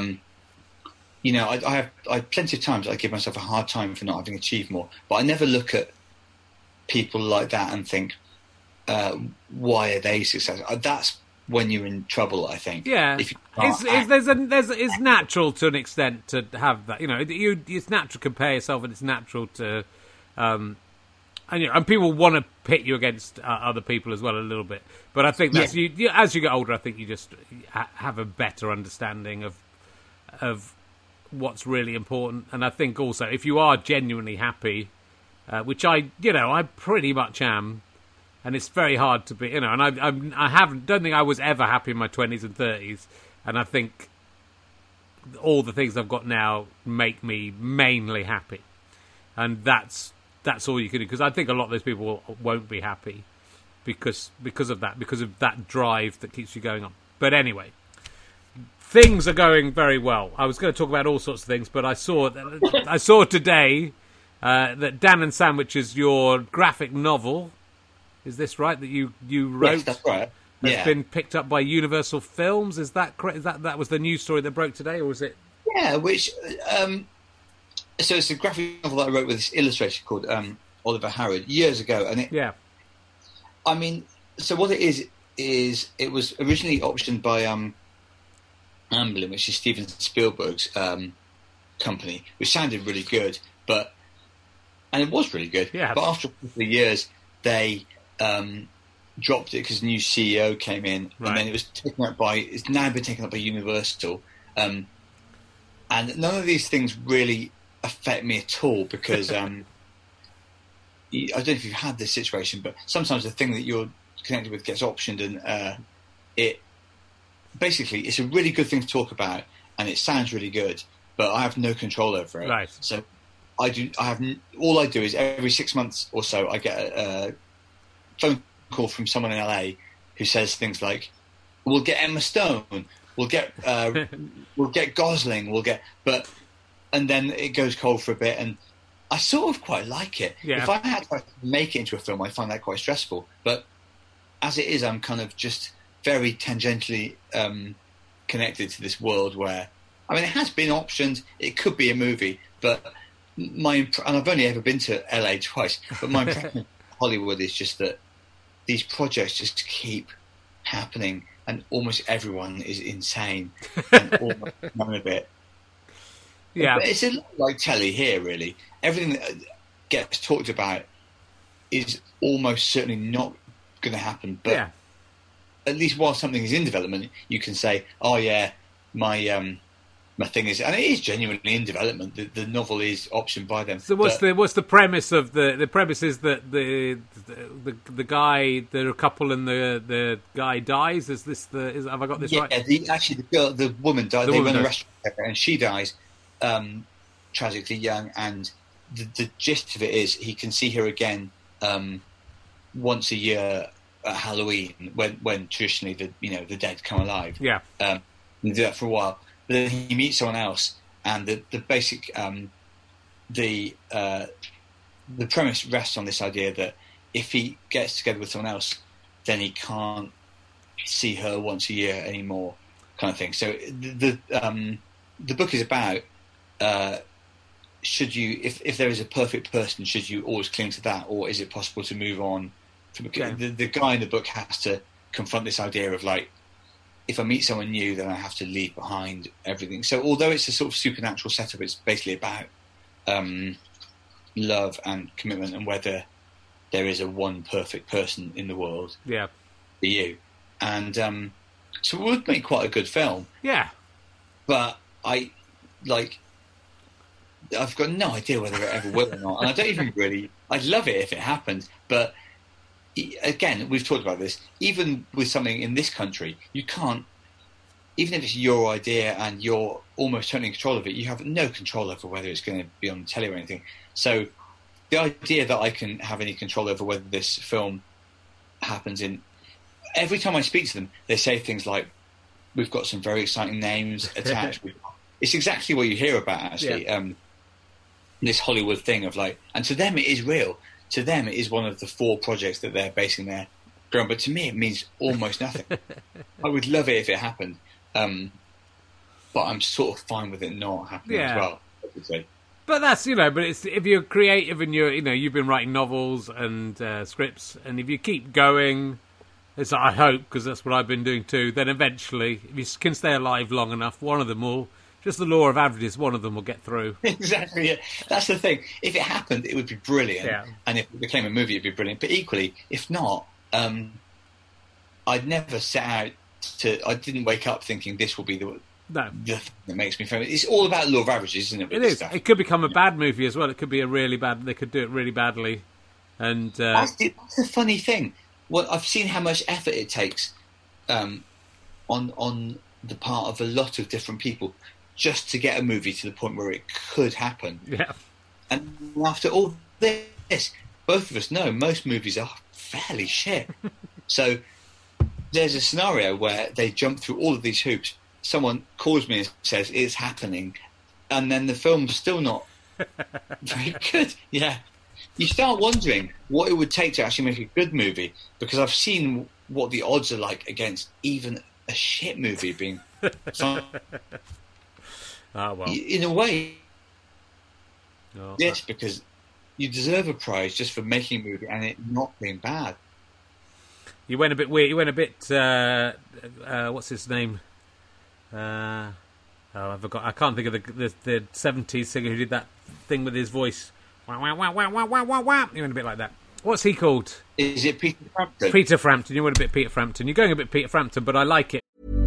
I plenty of times I give myself a hard time for not having achieved more. But I never look at people like that and think, why are they successful? That's when you're in trouble, I think. Yeah, it's natural to an extent to have that. It's natural to compare yourself, and it's natural to, and people want to pit you against other people as well a little bit. But I think that's as you get older, I think you just have a better understanding of what's really important. And I think also if you are genuinely happy, which I pretty much am. And it's very hard to be, and don't think I was ever happy in my 20s and 30s. And I think all the things I've got now make me mainly happy. And that's all you can do. Because I think a lot of those people won't be happy because of that drive that keeps you going on. But anyway, things are going very well. I was going to talk about all sorts of things, but I saw today that Dan and Sandwich is your graphic novel. Is this right, that you wrote? Yes, that's right. Has been picked up by Universal Films. Is that correct? That was the news story that broke today, or was it? Yeah, which so it's a graphic novel that I wrote with this illustrator called Oliver Harrod years ago, and I mean, so what it is it was originally optioned by Amblin, which is Steven Spielberg's company, which sounded really good, and it was really good. Yeah. But after a couple of years, they dropped it because a new CEO came in, and then it's now been taken up by Universal, and none of these things really affect me at all because I don't know if you've had this situation, but sometimes the thing that you're connected with gets optioned, and it's a really good thing to talk about, and it sounds really good, but I have no control over it. Right. So all I do is every 6 months or so I get a phone call from someone in LA who says things like, "We'll get Emma Stone, we'll get Gosling, and then it goes cold for a bit, and I sort of quite like it. Yeah. If I had to make it into a film, I find that quite stressful. But as it is, I'm kind of just very tangentially connected to this world where, I mean, it has been optioned. It could be a movie, but and I've only ever been to LA twice, but my impression of Hollywood is just that these projects just keep happening, and almost everyone is insane and almost none of it. Yeah, but it's a lot like telly here, really. Everything that gets talked about is almost certainly not going to happen. But at least while something is in development, you can say, "Oh yeah, my thing is," and it is genuinely in development. The novel is optioned by them. So what's the premise of the premise is that the guy, there are a couple, and the guy dies. Have I got this right? Yeah, the woman died. They run a restaurant together, and she dies tragically young. And the gist of it is he can see her again once a year at Halloween, when traditionally the dead come alive. Yeah, and do that for a while. But then he meets someone else, and the basic the premise rests on this idea that if he gets together with someone else, then he can't see her once a year anymore, kind of thing. So the book is about should you, if there is a perfect person, should you always cling to that, or is it possible to move on? The guy in the book has to confront this idea of like, if I meet someone new, then I have to leave behind everything. So although it's a sort of supernatural setup, it's basically about love and commitment, and whether there is a one perfect person in the world for you. And so it would make quite a good film. Yeah. But I've got no idea whether it ever will or not. And I don't even really... I'd love it if it happened, but... Again, we've talked about this. Even with something in this country, you can't, even if it's your idea and you're almost totally in control of it, you have no control over whether it's going to be on telly or anything. So the idea that I can have any control over whether this film happens in... Every time I speak to them, they say things like, we've got some very exciting names attached. It's exactly what you hear about, actually. Yeah. This Hollywood thing of like... And to them, it is real. To them, it is one of the 4 projects that they're basing their career on. But to me, it means almost nothing. I would love it if it happened. But I'm sort of fine with it not happening as well, I would say. But that's, but it's, if you're creative and you've been writing novels and scripts, and if you keep going, it's I hope, because that's what I've been doing too, then eventually, if you can stay alive long enough, one of them will, just the law of averages, one of them will get through. Exactly, yeah. That's the thing. If it happened, it would be brilliant. Yeah. And if it became a movie, it'd be brilliant. But equally, if not, I'd never set out I didn't wake up thinking this will be the thing that makes me famous. It's all about law of averages, isn't it? It is. Stuff. It could become a bad movie as well. It could be they could do it really badly. And that's the funny thing. Well, I've seen how much effort it takes on the part of a lot of different people just to get a movie to the point where it could happen. Yeah. And after all this, both of us know most movies are fairly shit. So there's a scenario where they jump through all of these hoops. Someone calls me and says it's happening, and then the film's still not very good. Yeah. You start wondering what it would take to actually make a good movie, because I've seen what the odds are like against even a shit movie being... well. In a way, yes, because you deserve a prize just for making a movie and it not being bad. You went a bit weird. You went a bit... what's his name? I forgot. I can't think of the 70s singer who did that thing with his voice. Wah, wah, wah, wah, wah, wah, wah, wah. You went a bit like that. What's he called? Is it Peter Frampton? Peter Frampton. You went a bit Peter Frampton. You're going a bit Peter Frampton, but I like it.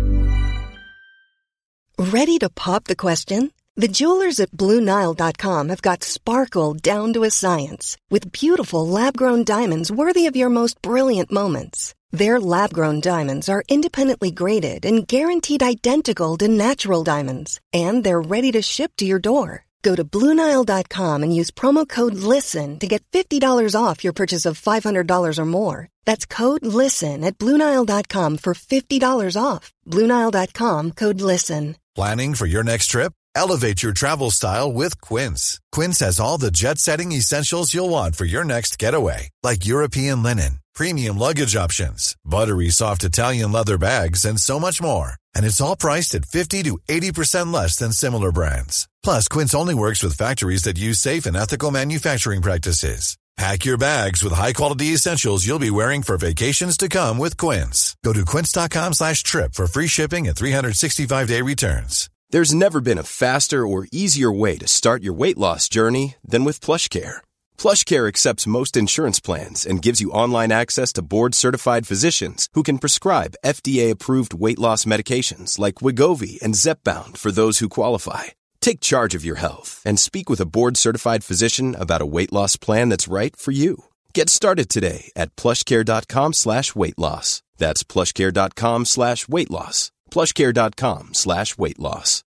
Ready to pop the question? The jewelers at BlueNile.com have got sparkle down to a science with beautiful lab-grown diamonds worthy of your most brilliant moments. Their lab-grown diamonds are independently graded and guaranteed identical to natural diamonds, and they're ready to ship to your door. Go to BlueNile.com and use promo code LISTEN to get $50 off your purchase of $500 or more. That's code LISTEN at BlueNile.com for $50 off. BlueNile.com, code LISTEN. Planning for your next trip? Elevate your travel style with Quince. Quince has all the jet-setting essentials you'll want for your next getaway, like European linen, premium luggage options, buttery soft Italian leather bags, and so much more. And it's all priced at 50 to 80% less than similar brands. Plus, Quince only works with factories that use safe and ethical manufacturing practices. Pack your bags with high-quality essentials you'll be wearing for vacations to come with Quince. Go to quince.com/trip for free shipping and 365-day returns. There's never been a faster or easier way to start your weight loss journey than with PlushCare. PlushCare accepts most insurance plans and gives you online access to board-certified physicians who can prescribe FDA-approved weight loss medications like Wegovy and Zepbound for those who qualify. Take charge of your health and speak with a board-certified physician about a weight loss plan that's right for you. Get started today at plushcare.com/weight loss. That's plushcare.com/weight loss. plushcare.com/weight loss.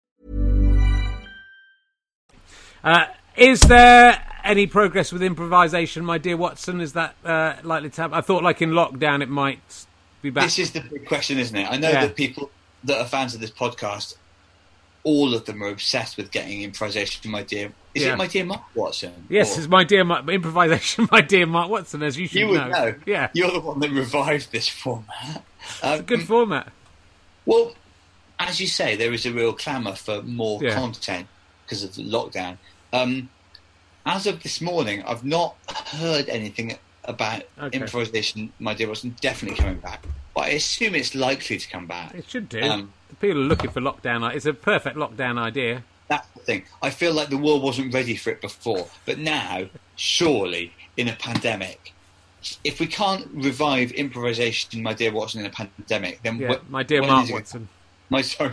Is there any progress with improvisation, my dear Watson? Is that likely to happen? I thought, like in lockdown, it might be back. This is the big question, isn't it? I know that people that are fans of this podcast, all of them are obsessed with getting improvisation, my dear. Is it my dear Mark Watson? Yes, it's my dear improvisation, my dear Mark Watson, as you should know. You would know. Yeah. You're the one that revived this format. It's a good format. Well, as you say, there is a real clamour for more content because of the lockdown. As of this morning, I've not heard anything about improvisation, my dear Watson, definitely coming back. But I assume it's likely to come back. It should do. People are looking for lockdown. It's a perfect lockdown idea. That's the thing. I feel like the world wasn't ready for it before. But now, surely, in a pandemic, if we can't revive improvisation, my dear Watson, in a pandemic, then... my dear Mark Watson. Sorry.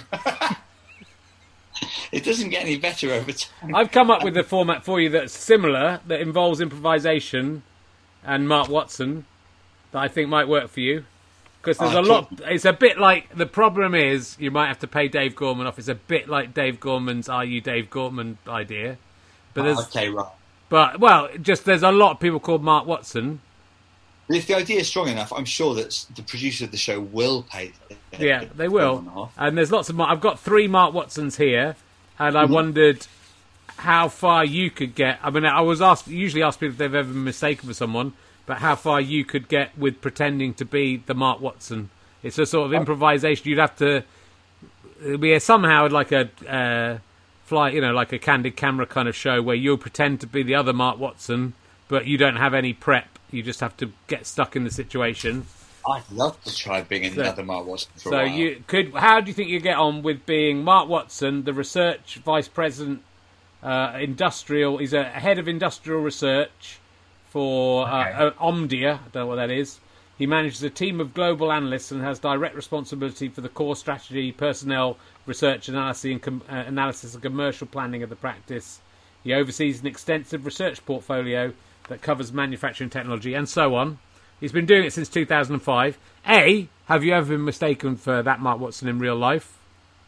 It doesn't get any better over time. I've come up with a format for you that's similar, that involves improvisation and Mark Watson, that I think might work for you. Because there's a lot... It's a bit like... The problem is, you might have to pay Dave Gorman off. It's a bit like Dave Gorman's Are You Dave Gorman idea. But there's, okay, right. But, well, just there's a lot of people called Mark Watson. If the idea is strong enough, I'm sure that the producer of the show will pay. Yeah, they will. And there's lots of... I've got 3 Mark Watsons here, and I wondered how far you could get. I mean, I was usually asked people if they've ever been mistaken for someone, but how far you could get with pretending to be the Mark Watson. It's a sort of improvisation. You'd have to... It'd be somehow like a... like a candid camera kind of show where you'll pretend to be the other Mark Watson, but you don't have any prep. You just have to get stuck in the situation. I'd love to try being another Mark Watson for a while. How do you think you get on with being Mark Watson, the research vice president, industrial? He's a head of industrial research for Omdia. I don't know what that is. He manages a team of global analysts and has direct responsibility for the core strategy, personnel, research analysis and commercial planning of the practice. He oversees an extensive research portfolio that covers manufacturing technology and so on. He's been doing it since 2005. A, have you ever been mistaken for that Mark Watson in real life?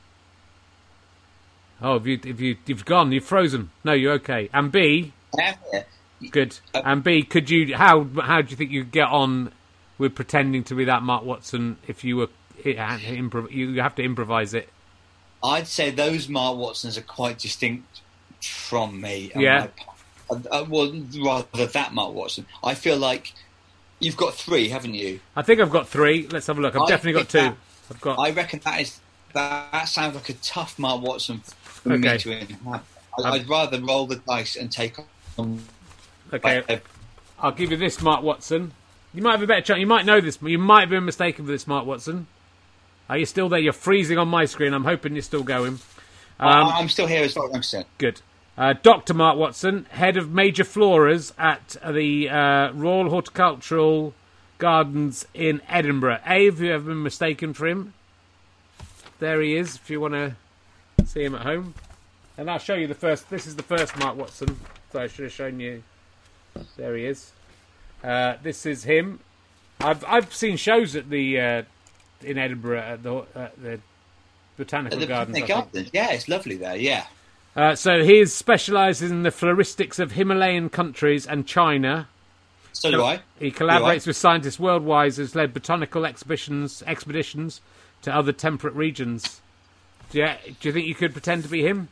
Oh, you've gone, you've frozen. No, you're okay. And B, good. And B, could you? How do you think you get on with pretending to be that Mark Watson if you were? You have to improvise it. I'd say those Mark Watsons are quite distinct from me. Yeah. Well, rather that Mark Watson. I feel like you've got 3, haven't you? I think I've got 3. Let's have a look. I've definitely got 2. I reckon that sounds like a tough Mark Watson for me to inhabit. I'd rather roll the dice and take on. Okay. I'll give you this Mark Watson. You might have a better chance. You might know this, but you might have been mistaken for this Mark Watson. Are you still there? You're freezing on my screen. I'm hoping you're still going. I'm still here as far as I'm concerned. Good. Dr. Mark Watson, head of major floras at the Royal Horticultural Gardens in Edinburgh. Have you ever been mistaken for him? There he is, if you want to see him at home. And I'll show you the first. This is the first Mark Watson. So I should have shown you. There he is. This is him. I've seen shows at the in Edinburgh at the Botanical Gardens. Yeah, it's lovely there. Yeah. So he specialises in the floristics of Himalayan countries and China. So do I. He collaborates with scientists worldwide, has led botanical expeditions to other temperate regions. Do you think you could pretend to be him?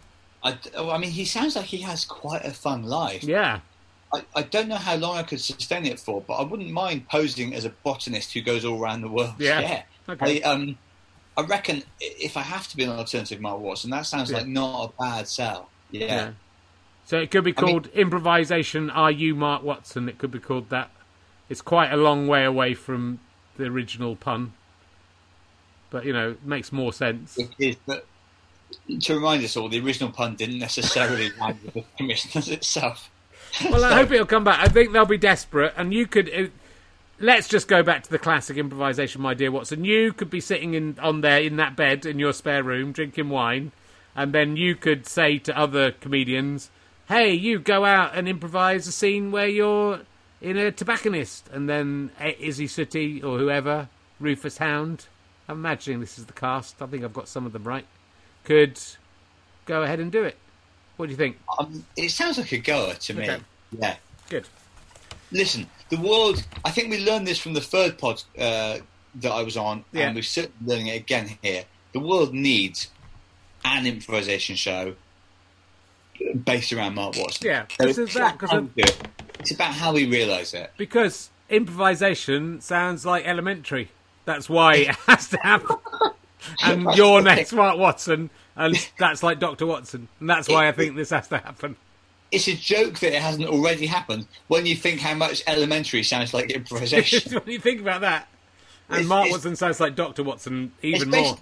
I mean, he sounds like he has quite a fun life. Yeah. I don't know how long I could sustain it for, but I wouldn't mind posing as a botanist who goes all around the world. Yeah. Okay. I reckon if I have to be an alternative Mark Watson, that sounds like not a bad sell. Yeah. So it could be called Improvisation Are You Mark Watson? It could be called that. It's quite a long way away from the original pun. But, it makes more sense. It is, but to remind us all, the original pun didn't necessarily land with the commissioners itself. Well, I hope it'll come back. I think they'll be desperate, and you could... Let's just go back to the classic improvisation, my dear Watson. You could be sitting in that bed in your spare room, drinking wine, and then you could say to other comedians, hey, you go out and improvise a scene where you're in a tobacconist, and then Izzy Sooty or whoever, Rufus Hound, I'm imagining this is the cast, I think I've got some of them right, could go ahead and do it. What do you think? It sounds like a goer to me. Yeah. Good. Listen, the world... I think we learned this from the third pod that I was on, and we're certainly learning it again here. The world needs an improvisation show based around Mark Watson. Yeah, this is that. It's about how we realise it. Because improvisation sounds like elementary. That's why it has to happen. And you're next Mark Watson, and that's like Dr. Watson. And that's why I think this has to happen. It's a joke that it hasn't already happened when you think how much elementary sounds like improvisation. When you think about that. And Mark Watson sounds like Dr. Watson even more.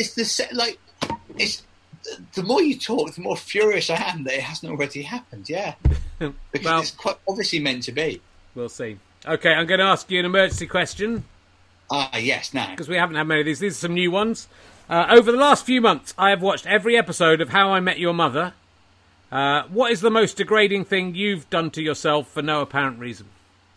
The more you talk, the more furious I am that it hasn't already happened, yeah. Because it's quite obviously meant to be. We'll see. Okay, I'm going to ask you an emergency question. Yes, now. Because we haven't had many of these. These are some new ones. Over the last few months, I have watched every episode of How I Met Your Mother. What is the most degrading thing you've done to yourself for no apparent reason?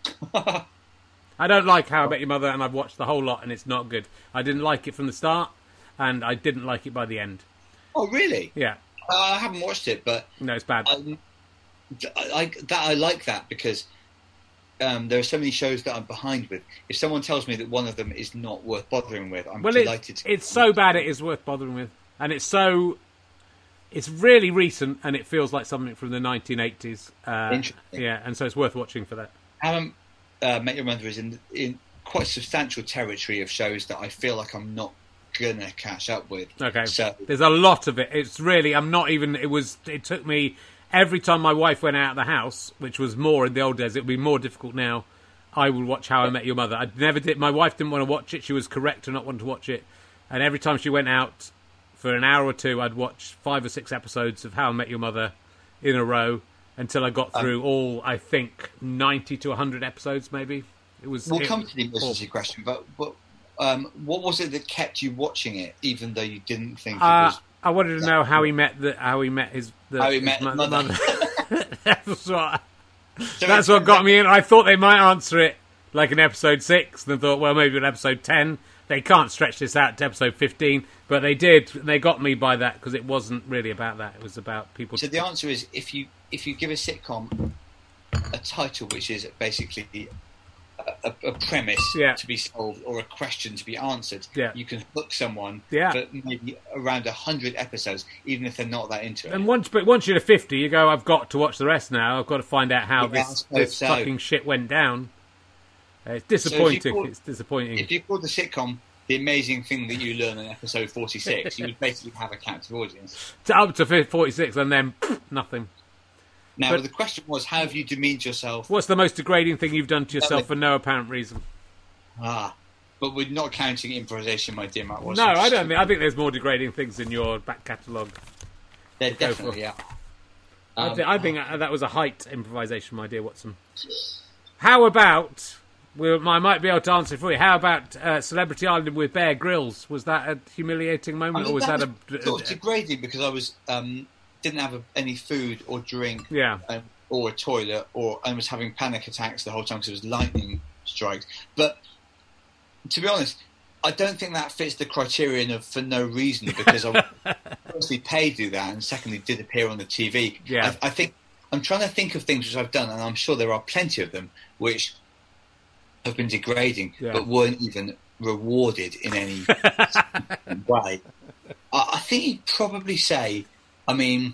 I don't like How I Met Your Mother, and I've watched the whole lot, and it's not good. I didn't like it from the start, and I didn't like it by the end. Oh, really? Yeah. I haven't watched it, but... No, it's bad. I like that because there are so many shows that I'm behind with. If someone tells me that one of them is not worth bothering with, I'm delighted. It's so bad it is worth bothering with, and it's really recent, and it feels like something from the 1980s. Interesting. Yeah, and so it's worth watching for that. How Met Your Mother is in quite substantial territory of shows that I feel like I'm not gonna catch up with. Okay, so there's a lot of it. It's really, it took me. Every time my wife went out of the house, which was more in the old days, it would be more difficult now, I would watch How I Met Your Mother. I never did. My wife didn't want to watch it. She was correct to not want to watch it. And every time she went out for an hour or two, I'd watch 5 or 6 episodes of How I Met Your Mother in a row until I got through all, I think, 90 to 100 episodes, maybe. We'll come to the emergency question, but what was it that kept you watching it, even though you didn't think it was... I wanted to know how he met his mother. That's what got me in. I thought they might answer it like in episode 6, and thought, well, maybe in episode 10. They can't stretch this out to episode 15, but they did. They got me by that because it wasn't really about that. It was about people. So the answer is, if you give a sitcom a title which is basically a premise to be solved or a question to be answered, you can hook someone for maybe around 100 episodes, even if they're not that into it. And once you're at 50, you go, I've got to watch the rest now. I've got to find out how this fucking shit went down. It's disappointing. It's disappointing. If you called the sitcom The Amazing Thing That You Learn in episode 46, you would basically have a captive audience. Up to 46 and then nothing. Now, the question was, how have you demeaned yourself? What's the most degrading thing you've done to yourself for no apparent reason? But we're not counting improvisation, my dear Matt Watson. No, I don't think. I think there's more degrading things in your back catalogue. There definitely are. I think that was a height improvisation, my dear Watson. How about... I might be able to answer it for you. How about Celebrity Island with Bear Grylls? Was that a humiliating moment, or was that sort of degrading because I was... didn't have any food or drink or a toilet, and was having panic attacks the whole time because it was lightning strikes. But to be honest, I don't think that fits the criterion of for no reason, because I firstly paid to do that, and secondly did appear on the TV. Yeah. I think I'm trying to think of things which I've done, and I'm sure there are plenty of them which have been degrading but weren't even rewarded in any way. I think you'd probably say, I mean,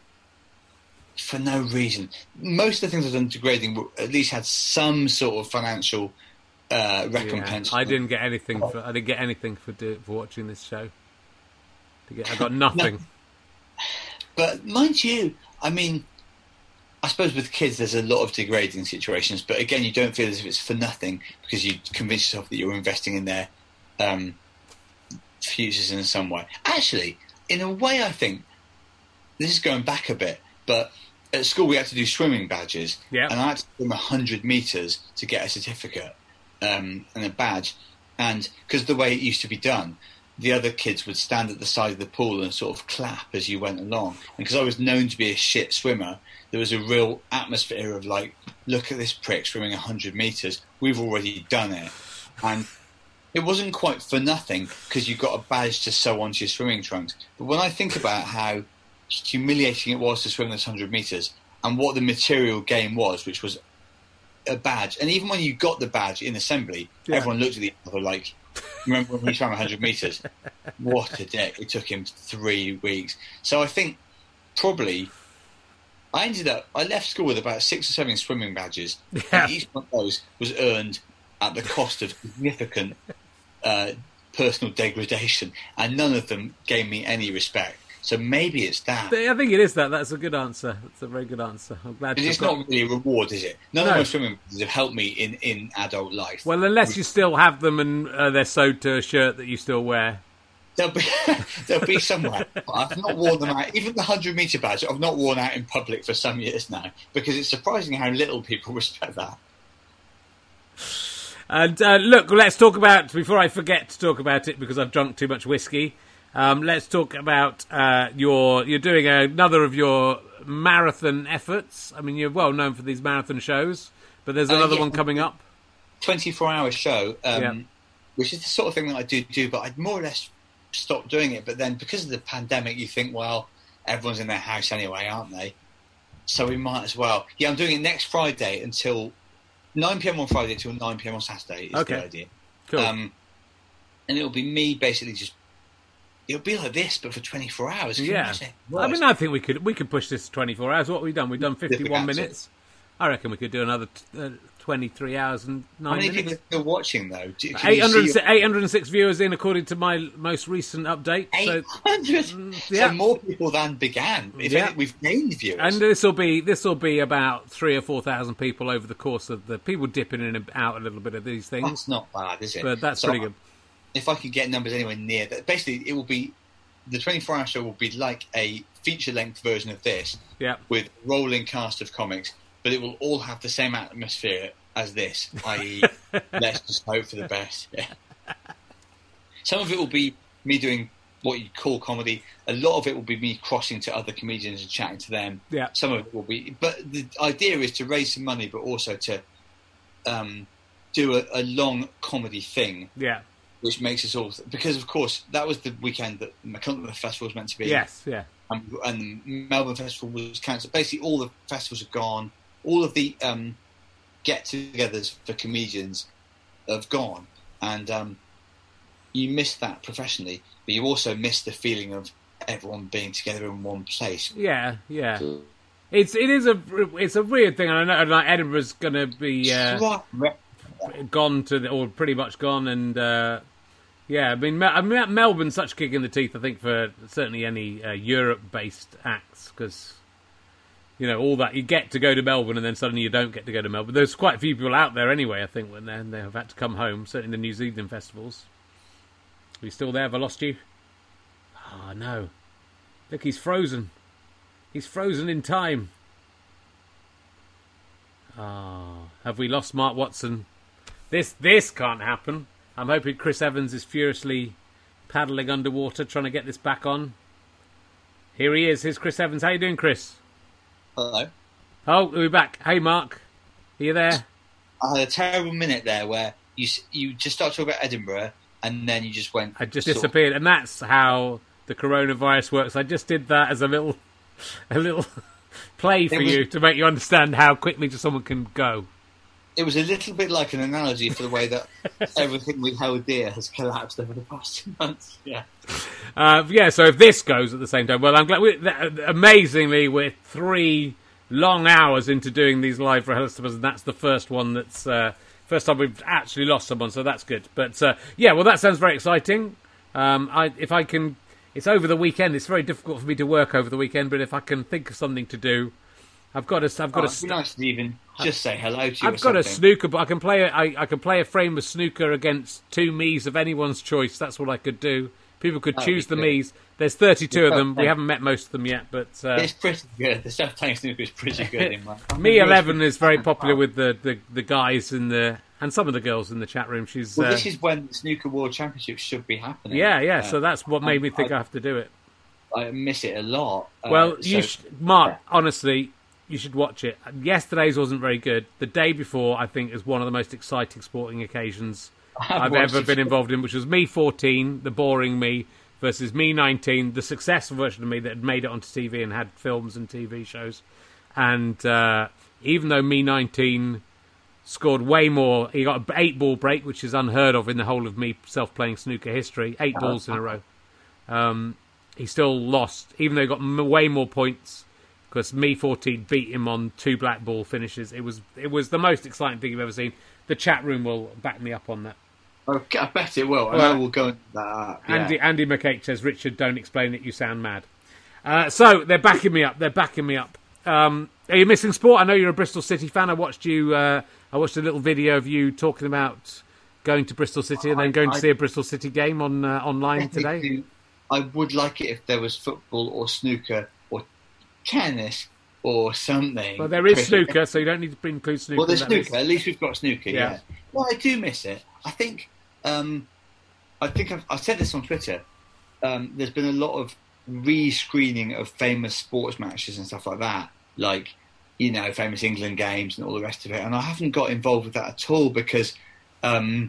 for no reason. Most of the things I've done degrading at least had some sort of financial recompense. I didn't get anything. I didn't get anything for watching this show. I got nothing. No. But mind you, I mean, I suppose with kids there's a lot of degrading situations. But again, you don't feel as if it's for nothing because you convince yourself that you're investing in their futures in some way. Actually, in a way, I think. This is going back a bit, but at school we had to do swimming badges, and I had to swim 100 metres to get a certificate and a badge. And because the way it used to be done, the other kids would stand at the side of the pool and sort of clap as you went along. And because I was known to be a shit swimmer, there was a real atmosphere of like, look at this prick swimming 100 metres. We've already done it. And it wasn't quite for nothing because you got a badge to sew onto your swimming trunks. But when I think about how humiliating it was to swim this 100 metres and what the material game was, which was a badge, and even when you got the badge in assembly, everyone looked at the other like, remember when he swam 100 metres? What a dick. It took him 3 weeks. So I think probably I left school with about 6 or 7 swimming badges, and each one of those was earned at the cost of significant personal degradation, and none of them gave me any respect. So maybe it's that. I think it is that. That's a good answer. That's a very good answer. I'm glad. It's not really a reward, is it? None of my swimming badges have helped me in adult life. Well, unless you still have them and they're sewed to a shirt that you still wear. They'll be somewhere. I've not worn them out. Even the 100-metre badge, I've not worn out in public for some years now, because it's surprising how little people respect that. And look, let's talk about, before I forget to talk about it because I've drunk too much whiskey, let's talk about you're doing another of your marathon efforts. I mean, you're well known for these marathon shows, but there's another one coming up. 24-hour show, which is the sort of thing that I do, but I'd more or less stopped doing it. But then because of the pandemic, you think, well, everyone's in their house anyway, aren't they? So we might as well. Yeah, I'm doing it next Friday until 9 p.m. on Friday till 9 p.m. on Saturday is the idea. Cool. And it'll be me basically just... It'll be like this, but for 24 hours. Yeah. I mean, I think we could push this to 24 hours. What have we done? We've done 51 minutes. I reckon we could do another 23 hours and 9 minutes. How many people are still watching, though? 806 viewers in, according to my most recent update. 800? So more people than began. We've gained viewers. And this will be about 3,000 or 4,000 people over the course of the... People dipping in and out a little bit of these things. That's not bad, is it? But that's pretty good. If I could get numbers anywhere near that... Basically, it will be... The 24-hour show will be like a feature-length version of this, with rolling cast of comics, but it will all have the same atmosphere as this, i.e., let's just hope for the best. Yeah. Some of it will be me doing what you'd call comedy. A lot of it will be me crossing to other comedians and chatting to them. Yeah. Some of it will be... But the idea is to raise some money, but also to do a long comedy thing. Yeah. Which makes us all... Because, of course, that was the weekend that McClunkey Festival was meant to be. Yes, yeah. And the Melbourne Festival was cancelled. Basically, all the festivals have gone. All of the get-togethers for comedians have gone. And you miss that professionally, but you also miss the feeling of everyone being together in one place. Yeah, yeah. It's a weird thing. And I know like Edinburgh's going to be gone or pretty much gone, and yeah, I mean Melbourne's such a kick in the teeth, I think, for certainly any Europe-based acts, because you know all that you get to go to Melbourne and then suddenly you don't get to go to Melbourne. There's quite a few people out there anyway, I think, when they have had to come home. Certainly the New Zealand festivals. Are you still there? Have I lost you? Oh no! Look, he's frozen. He's frozen in time. Oh, have we lost Mark Watson? This can't happen. I'm hoping Chris Evans is furiously paddling underwater, trying to get this back on. Here he is. Here's Chris Evans. How you doing, Chris? Hello. Oh, we're back. Hey, Mark. Are you there? I had a terrible minute there where you just started talking about Edinburgh, and then you just went... I just disappeared, and that's how the coronavirus works. I just did that as a little play for you to make you understand how quickly just someone can go. It was a little bit like an analogy for the way that everything we held dear has collapsed over the past 2 months. Yeah. So if this goes at the same time, well, I'm glad. Amazingly, we're 3 long hours into doing these live rehearsals, and that's the first one that's first time we've actually lost someone, so that's good. But yeah, well, that sounds very exciting. If I can, it's over the weekend. It's very difficult for me to work over the weekend, but if I can think of something to do. I've got it'd be nice to even just say hello to you. I've got a snooker, but I can play a frame of snooker against 2 Me's of anyone's choice. That's what I could do. People could choose the Me's. There's 32 of them. We haven't met most of them yet, but it's pretty good. The self-playing snooker is pretty good. In my Me 11 is very popular with the guys and some of the girls in the chat room. This is when the Snooker World Championships should be happening. Yeah. So that's what made me think I have to do it. I miss it a lot. Well, Mark, honestly. You should watch it. Yesterday's wasn't very good. The day before, I think, is one of the most exciting sporting occasions I've ever been involved in, which was Me 14, the boring me, versus Me 19, the successful version of me that had made it onto TV and had films and TV shows. And even though Me 19 scored way more, he got an 8-ball break, which is unheard of in the whole of me self-playing snooker history, 8 balls in a row. He still lost, even though he got way more points. Because Me 14 beat him on 2 black ball finishes. It was the most exciting thing you've ever seen. The chat room will back me up on that. Okay, I bet it will. And I will go into that. Yeah. Andy McCake says, Richard, don't explain it, you sound mad. So they're backing me up. Are you missing sport? I know you're a Bristol City fan. I watched a little video of you talking about going to Bristol City and then going to see a Bristol City game online today. I would like it if there was football or snooker or tennis or something. Well, there is snooker, so you don't need to include snooker. Well, there's snooker. At least we've got snooker, yeah. Well, I do miss it. I think I've said this on Twitter. There's been a lot of re-screening of famous sports matches and stuff like that, like, you know, famous England games and all the rest of it. And I haven't got involved with that at all because,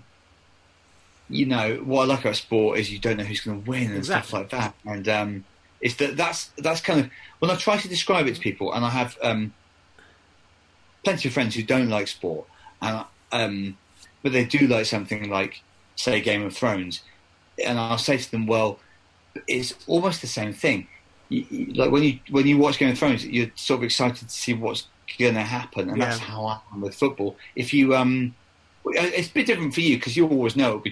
you know, what I like about sport is you don't know who's going to win and stuff like that. And Is that's kind of when I try to describe it to people, and I have plenty of friends who don't like sport, and but they do like something like, say, Game of Thrones, and I'll say to them, well, it's almost the same thing. Like when you watch Game of Thrones, you're sort of excited to see what's going to happen, and that's how I am with football. If you it's a bit different for you because you always know it'll be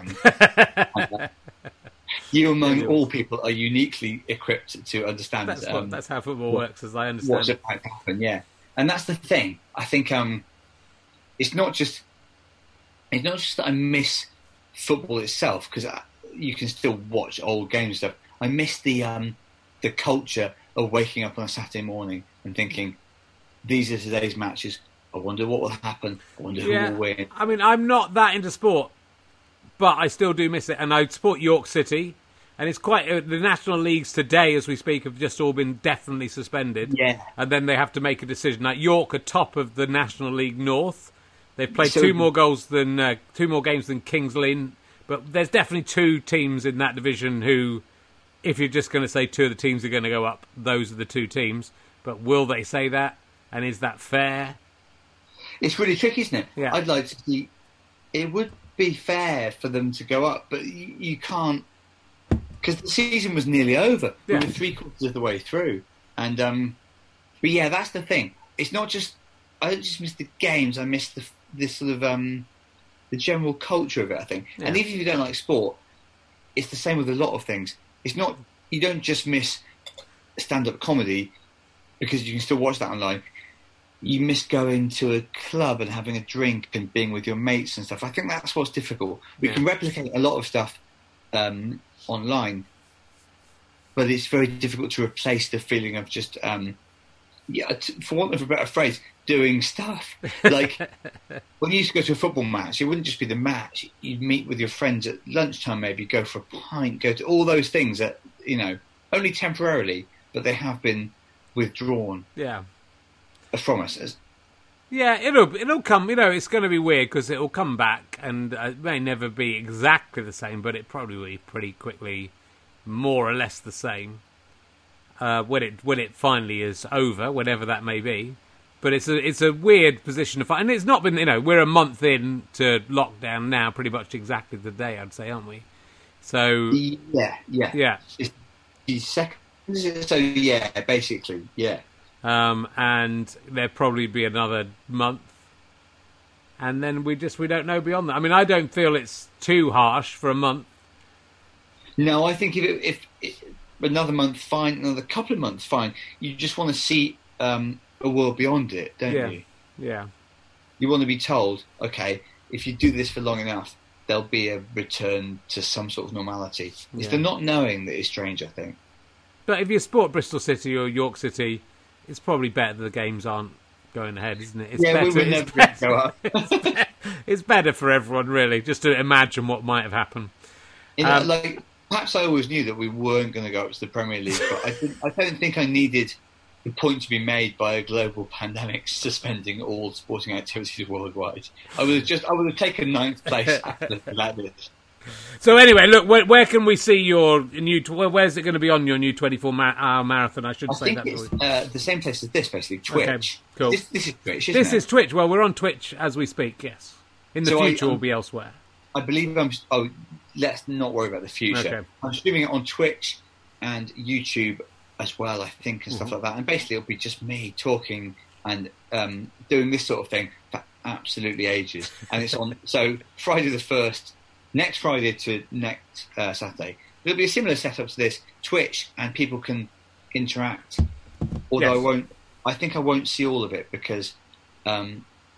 2-1. You, among all people, are uniquely equipped to understand. That's how football works, as I understand. What's about to happen? Yeah, and that's the thing. I think it's not just that I miss football itself, because you can still watch old games and stuff. I miss the culture of waking up on a Saturday morning and thinking, these are today's matches. I wonder what will happen. I wonder who will win. I mean, I'm not that into sport, but I still do miss it. And I support York City. And it's quite... the National Leagues today, as we speak, have just all been definitely suspended. Yeah. And then they have to make a decision. Like, York are top of the National League North. They've played two more games than Kings Lynn. But there's definitely two teams in that division who, if you're just going to say two of the teams are going to go up, those are the two teams. But will they say that? And is that fair? It's really tricky, isn't it? Yeah. I'd like to see... It would be fair for them to go up, but you can't... Because the season was nearly over. Yeah. We were 3/4 of the way through. And, but yeah, that's the thing. It's not just... I don't just miss the games, I miss this sort of... the general culture of it, I think. Yeah. And even if you don't like sport, it's the same with a lot of things. It's not... You don't just miss stand-up comedy because you can still watch that online. You miss going to a club and having a drink and being with your mates and stuff. I think that's what's difficult. We can replicate a lot of stuff online, but it's very difficult to replace the feeling of just, for want of a better phrase, doing stuff. Like, when you used to go to a football match, it wouldn't just be the match. You'd meet with your friends at lunchtime, maybe go for a pint, go to all those things that, only temporarily, but they have been withdrawn. Yeah. From us. Yeah, it'll come. It's going to be weird because it'll come back, and it may never be exactly the same, but it probably will be pretty quickly, more or less the same. When it finally is over, whenever that may be. But it's a weird position to find, and it's not been. We're a month in to lockdown now, pretty much exactly the day, I'd say, aren't we? So yeah. It's the second. So yeah, basically, yeah. And there'll probably be another month, and then we don't know beyond that. I mean, I don't feel it's too harsh for a month. No, I think if another month, fine. Another couple of months, fine. You just want to see a world beyond it, don't you? Yeah. You want to be told, okay, if you do this for long enough, there'll be a return to some sort of normality. It's the not knowing that is strange, I think. But if you support Bristol City or York City, it's probably better that the games aren't going ahead, isn't it? We would never go up. It's better for everyone, really, just to imagine what might have happened. Perhaps I always knew that we weren't going to go up to the Premier League, but I don't think I needed the point to be made by a global pandemic suspending all sporting activities worldwide. I would have taken 9th place after that. So anyway, look, where can we see your new... Where's it going to be on your new 24-hour marathon? I should say that. I think it's the same place as this, basically, Twitch. Okay, cool. This is Twitch, This is Twitch. Well, we're on Twitch as we speak, yes. In the future, we'll be elsewhere. I believe let's not worry about the future. Okay. I'm streaming it on Twitch and YouTube as well, I think, and stuff like that. And basically, it'll be just me talking and doing this sort of thing for absolutely ages. And it's on... So, Friday the 1st... Next Friday to next Saturday. It'll be a similar setup to this, Twitch, and people can interact. Although I think I won't see all of it because, of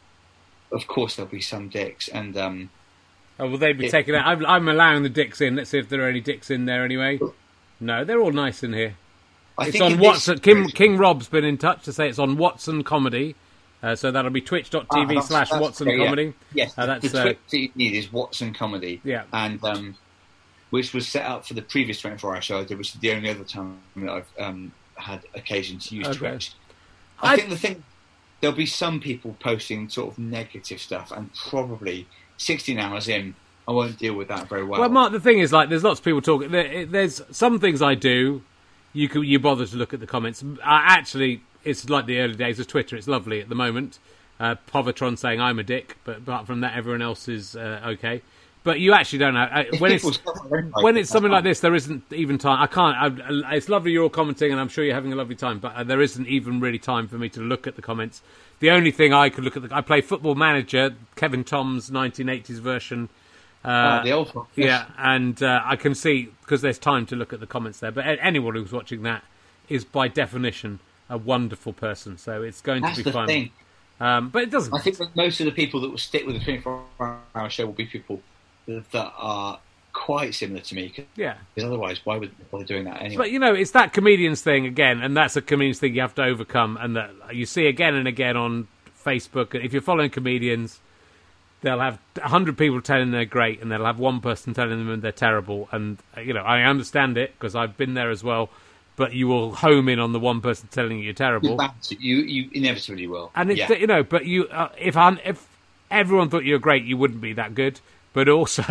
course, there'll be some dicks. And will they be taken out? I'm allowing the dicks in. Let's see if there are any dicks in there anyway. No, they're all nice in here. It's on Watson. King Rob's been in touch to say it's on Watson Comedy. So that'll be twitch.tv/Watson Comedy. Yes, the Twitch that you need is Watson Comedy. Yeah. And which was set up for the previous 24-hour show I did, which is the only other time that I've had occasion to use Twitch. I think there'll be some people posting sort of negative stuff, and probably 16 hours in, I won't deal with that very well. Well, Mark, the thing is, there's lots of people talking. There's some things I do you bother to look at the comments. Actually, it's like the early days of Twitter. It's lovely at the moment. Povatron saying I'm a dick, but apart from that, everyone else is okay. But you actually don't know when it's something like this. There isn't even time. It's lovely you're all commenting, and I'm sure you're having a lovely time. But there isn't even really time for me to look at the comments. The only thing I could look at, I play Football Manager, Kevin Tom's 1980s version. The old one. Yeah, and I can see because there's time to look at the comments there. But anyone who's watching that is by definition a wonderful person. So it's going to be fun. Thing. But it doesn't. I think that most of the people that will stick with the 24-hour show will be people that are quite similar to me. Yeah. Because otherwise, why would they bother doing that anyway? But, it's that comedians thing again, and that's a comedians thing you have to overcome, and that you see again and again on Facebook. If you're following comedians, they'll have 100 people telling them they're great, and they'll have one person telling them they're terrible. And, I understand it, because I've been there as well, but you will home in on the one person telling you're terrible. You inevitably will. And, it's, but if everyone thought you were great, you wouldn't be that good. But also,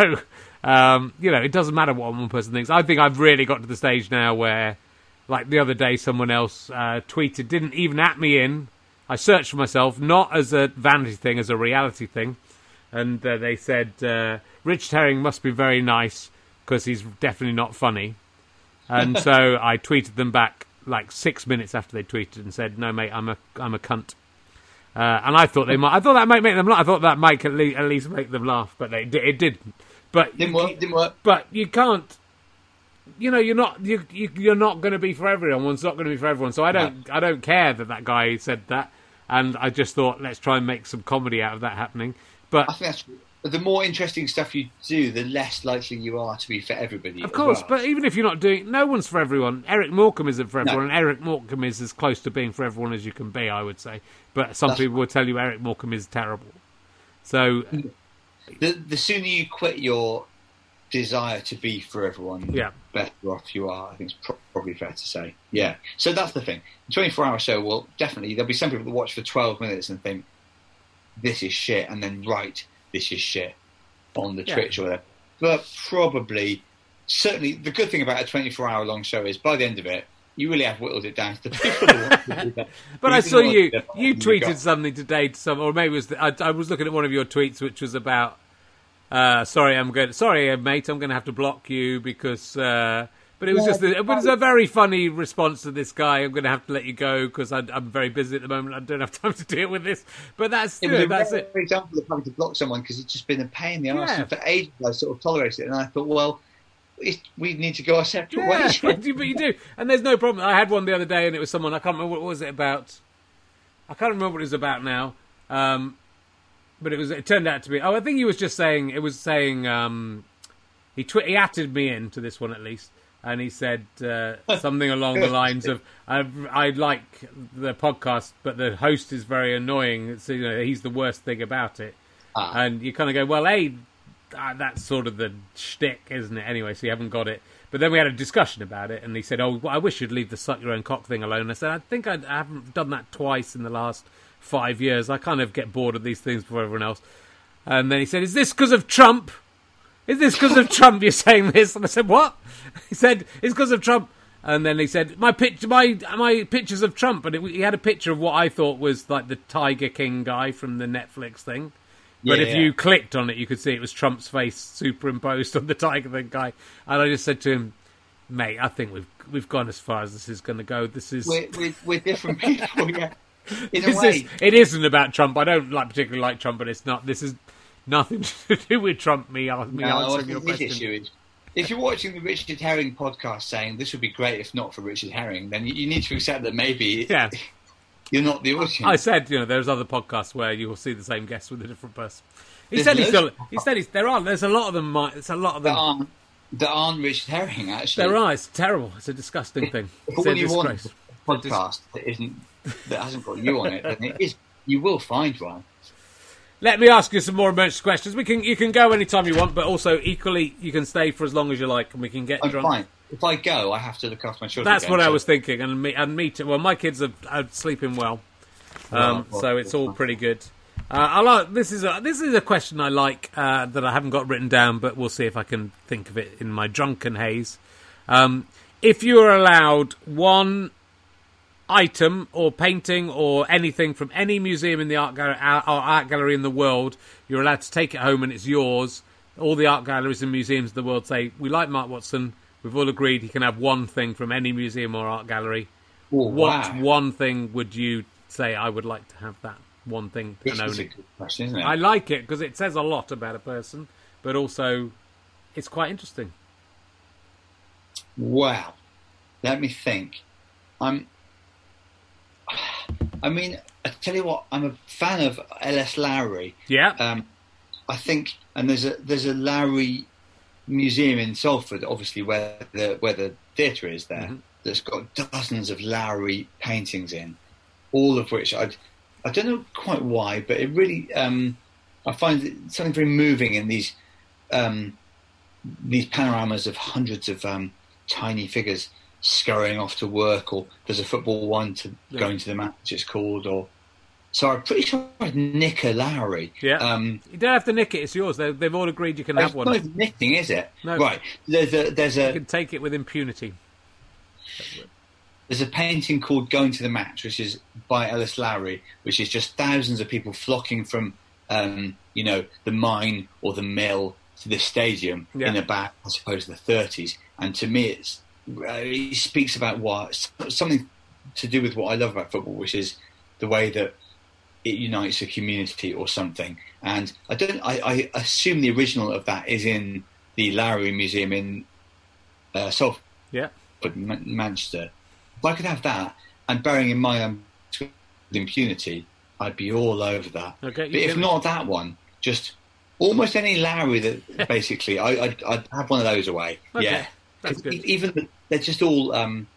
it doesn't matter what one person thinks. I think I've really got to the stage now where, like the other day, someone else tweeted, didn't even at me in. I searched for myself, not as a vanity thing, as a reality thing. And they said, Richard Herring must be very nice because he's definitely not funny. And so I tweeted them back like 6 minutes after they tweeted and said, no, mate, I'm a cunt. And I thought I thought that might make them laugh. I thought that might at least make them laugh, but it didn't. But didn't work. But you can't. You're not going to be for everyone. One's not going to be for everyone. So I don't care that guy said that. And I just thought, let's try and make some comedy out of that happening. But I think that's the more interesting stuff you do, the less likely you are to be for everybody. Of course, but even if you're not doing, no one's for everyone. Eric Morecambe isn't for everyone, No. and Eric Morecambe is as close to being for everyone as you can be, I would say. But some people will tell you Eric Morecambe is terrible. So the sooner you quit your desire to be for everyone, yeah, better off you are. I think it's probably fair to say. Yeah. So that's the thing. 24-hour show, well, definitely there'll be some people that watch for 12 minutes and think this is shit, and then write this is shit on the Twitch or whatever. But certainly, the good thing about a 24-hour long show is by the end of it, you really have whittled it down to the people that want to do that. But I saw you tweeted something today to some, or maybe it was I was looking at one of your tweets, which was about sorry, mate, I'm going to have to block you because. But it was it was a very funny response to this guy. I'm going to have to let you go because I'm very busy at the moment. I don't have time to deal with this. But that's it. That's it. For example, of having to block someone because it's just been a pain in the arse. And for ages, I sort of tolerated it, and I thought, well, we need to go our separate ways. But you do, and there's no problem. I had one the other day, and it was someone I can't remember what was it about. I can't remember what it was about now. But it turned out to be. Oh, I think he was just saying. It was saying. He atted me in to this one at least. And he said something along the lines of, I like the podcast, but the host is very annoying. So, he's the worst thing about it. And you kind of go, well, that's sort of the shtick, isn't it? Anyway, so you haven't got it. But then we had a discussion about it, and he said, oh, well, I wish you'd leave the suck your own cock thing alone. And I said, I think I haven't done that twice in the last 5 years. I kind of get bored of these things before everyone else. And then he said, is this because of Trump? Is this because of Trump you're saying this? And I said, what? He said, it's because of Trump. And then he said, my pictures of Trump. And he had a picture of what I thought was like the Tiger King guy from the Netflix thing. But if you clicked on it, you could see it was Trump's face superimposed on the Tiger King guy. And I just said to him, mate, I think we've gone as far as this is going to go. This is we're different people, yeah. In a way, it isn't about Trump. I don't particularly like Trump, but it's not. This is nothing to do with Trump. Me answering your question. Issue is, if you're watching the Richard Herring podcast saying this would be great if not for Richard Herring, then you need to accept that maybe you're not the audience. I said, there's other podcasts where you will see the same guest with a different person. There's a lot of them. It's a lot of them that aren't Richard Herring. Actually, there are. It's terrible. It's a disgusting thing. It's a disgrace. Want a podcast that hasn't got you on it, then it is. You will find one. Let me ask you some more emergency questions. You can go anytime you want, but also equally you can stay for as long as you like, and we can get drunk. Fine. If I go, I have to look after my children. That's what I was thinking, and me too. Well, my kids are sleeping well, so it's all pretty good. This is a question I like that I haven't got written down, but we'll see if I can think of it in my drunken haze. if you were allowed one item or painting or anything from any museum in the art gallery in the world, you're allowed to take it home and it's yours. All the art galleries and museums in the world say, we like Mark Watson, we've all agreed he can have one thing from any museum or art gallery. What one thing would you say, I would like to have that one thing and own it? This is a good question, isn't it? I like it because it says a lot about a person, but also it's quite interesting. Wow. Let me think. I tell you what, I'm a fan of L.S. Lowry. Yeah. I think, and there's a Lowry museum in Salford, obviously where the theatre is there, that's got dozens of Lowry paintings in, all of which I don't know quite why, but it really I find something very moving in these panoramas of hundreds of tiny figures scurrying off to work, or there's a football one going to the match, it's called, or so I'm pretty sure I'd nick a Lowry. Yeah. You don't have to nick it; it's yours. They've all agreed you can have one. It's not even nicking, is it? No. Right. There's you can take it with impunity. There's a painting called "Going to the Match," which is by L.S. Lowry, which is just thousands of people flocking from, the mine or the mill to this stadium in about, I suppose, the 30s. And to me, it speaks about something to do with what I love about football, which is the way that it unites a community or something. And I assume the original of that is in the Lowry Museum in Salford, Manchester. If I could have that, and bearing in mind with impunity, I'd be all over that. Okay, but if not that one, just almost any Lowry that basically, I'd have one of those away. Okay. Yeah, that's good. Even they're just all.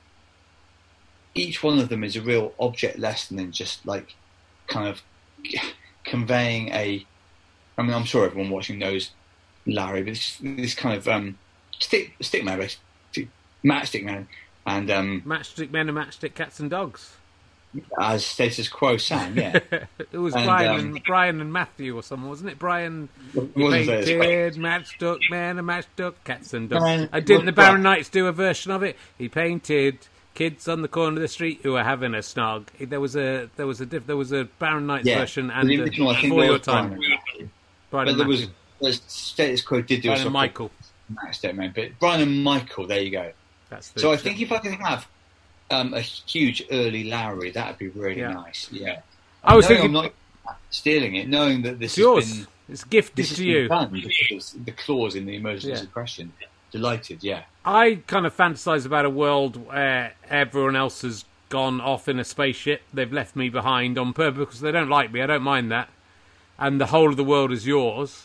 Each one of them is a real object lesson in just like kind of conveying a. I mean, I'm sure everyone watching knows Larry, but this kind of stickman, basically, matchstick man, and matchstick men and matchstick cats and dogs, as Status Quo sang. Yeah, it was Brian and Matthew or someone, wasn't it? Brian painted matchstick men and matchstick cats and dogs. Didn't the Barron Knights do a version of it? He painted kids on the corner of the street who are having a snog. There was a Barron Knights version, and the original, I think, For Your Time. But there was Status Quo did do Brian and Michael. Matchstick man, but Brian and Michael. There you go. So I think if I could have a huge early Lowry, that would be really nice. Yeah, I was thinking, I'm not stealing it, knowing that this is yours. Been, it's gifted to you. Done because the clause in the emergency question. Delighted, yeah. I kind of fantasize about a world where everyone else has gone off in a spaceship. They've left me behind on purpose because they don't like me. I don't mind that. And the whole of the world is yours.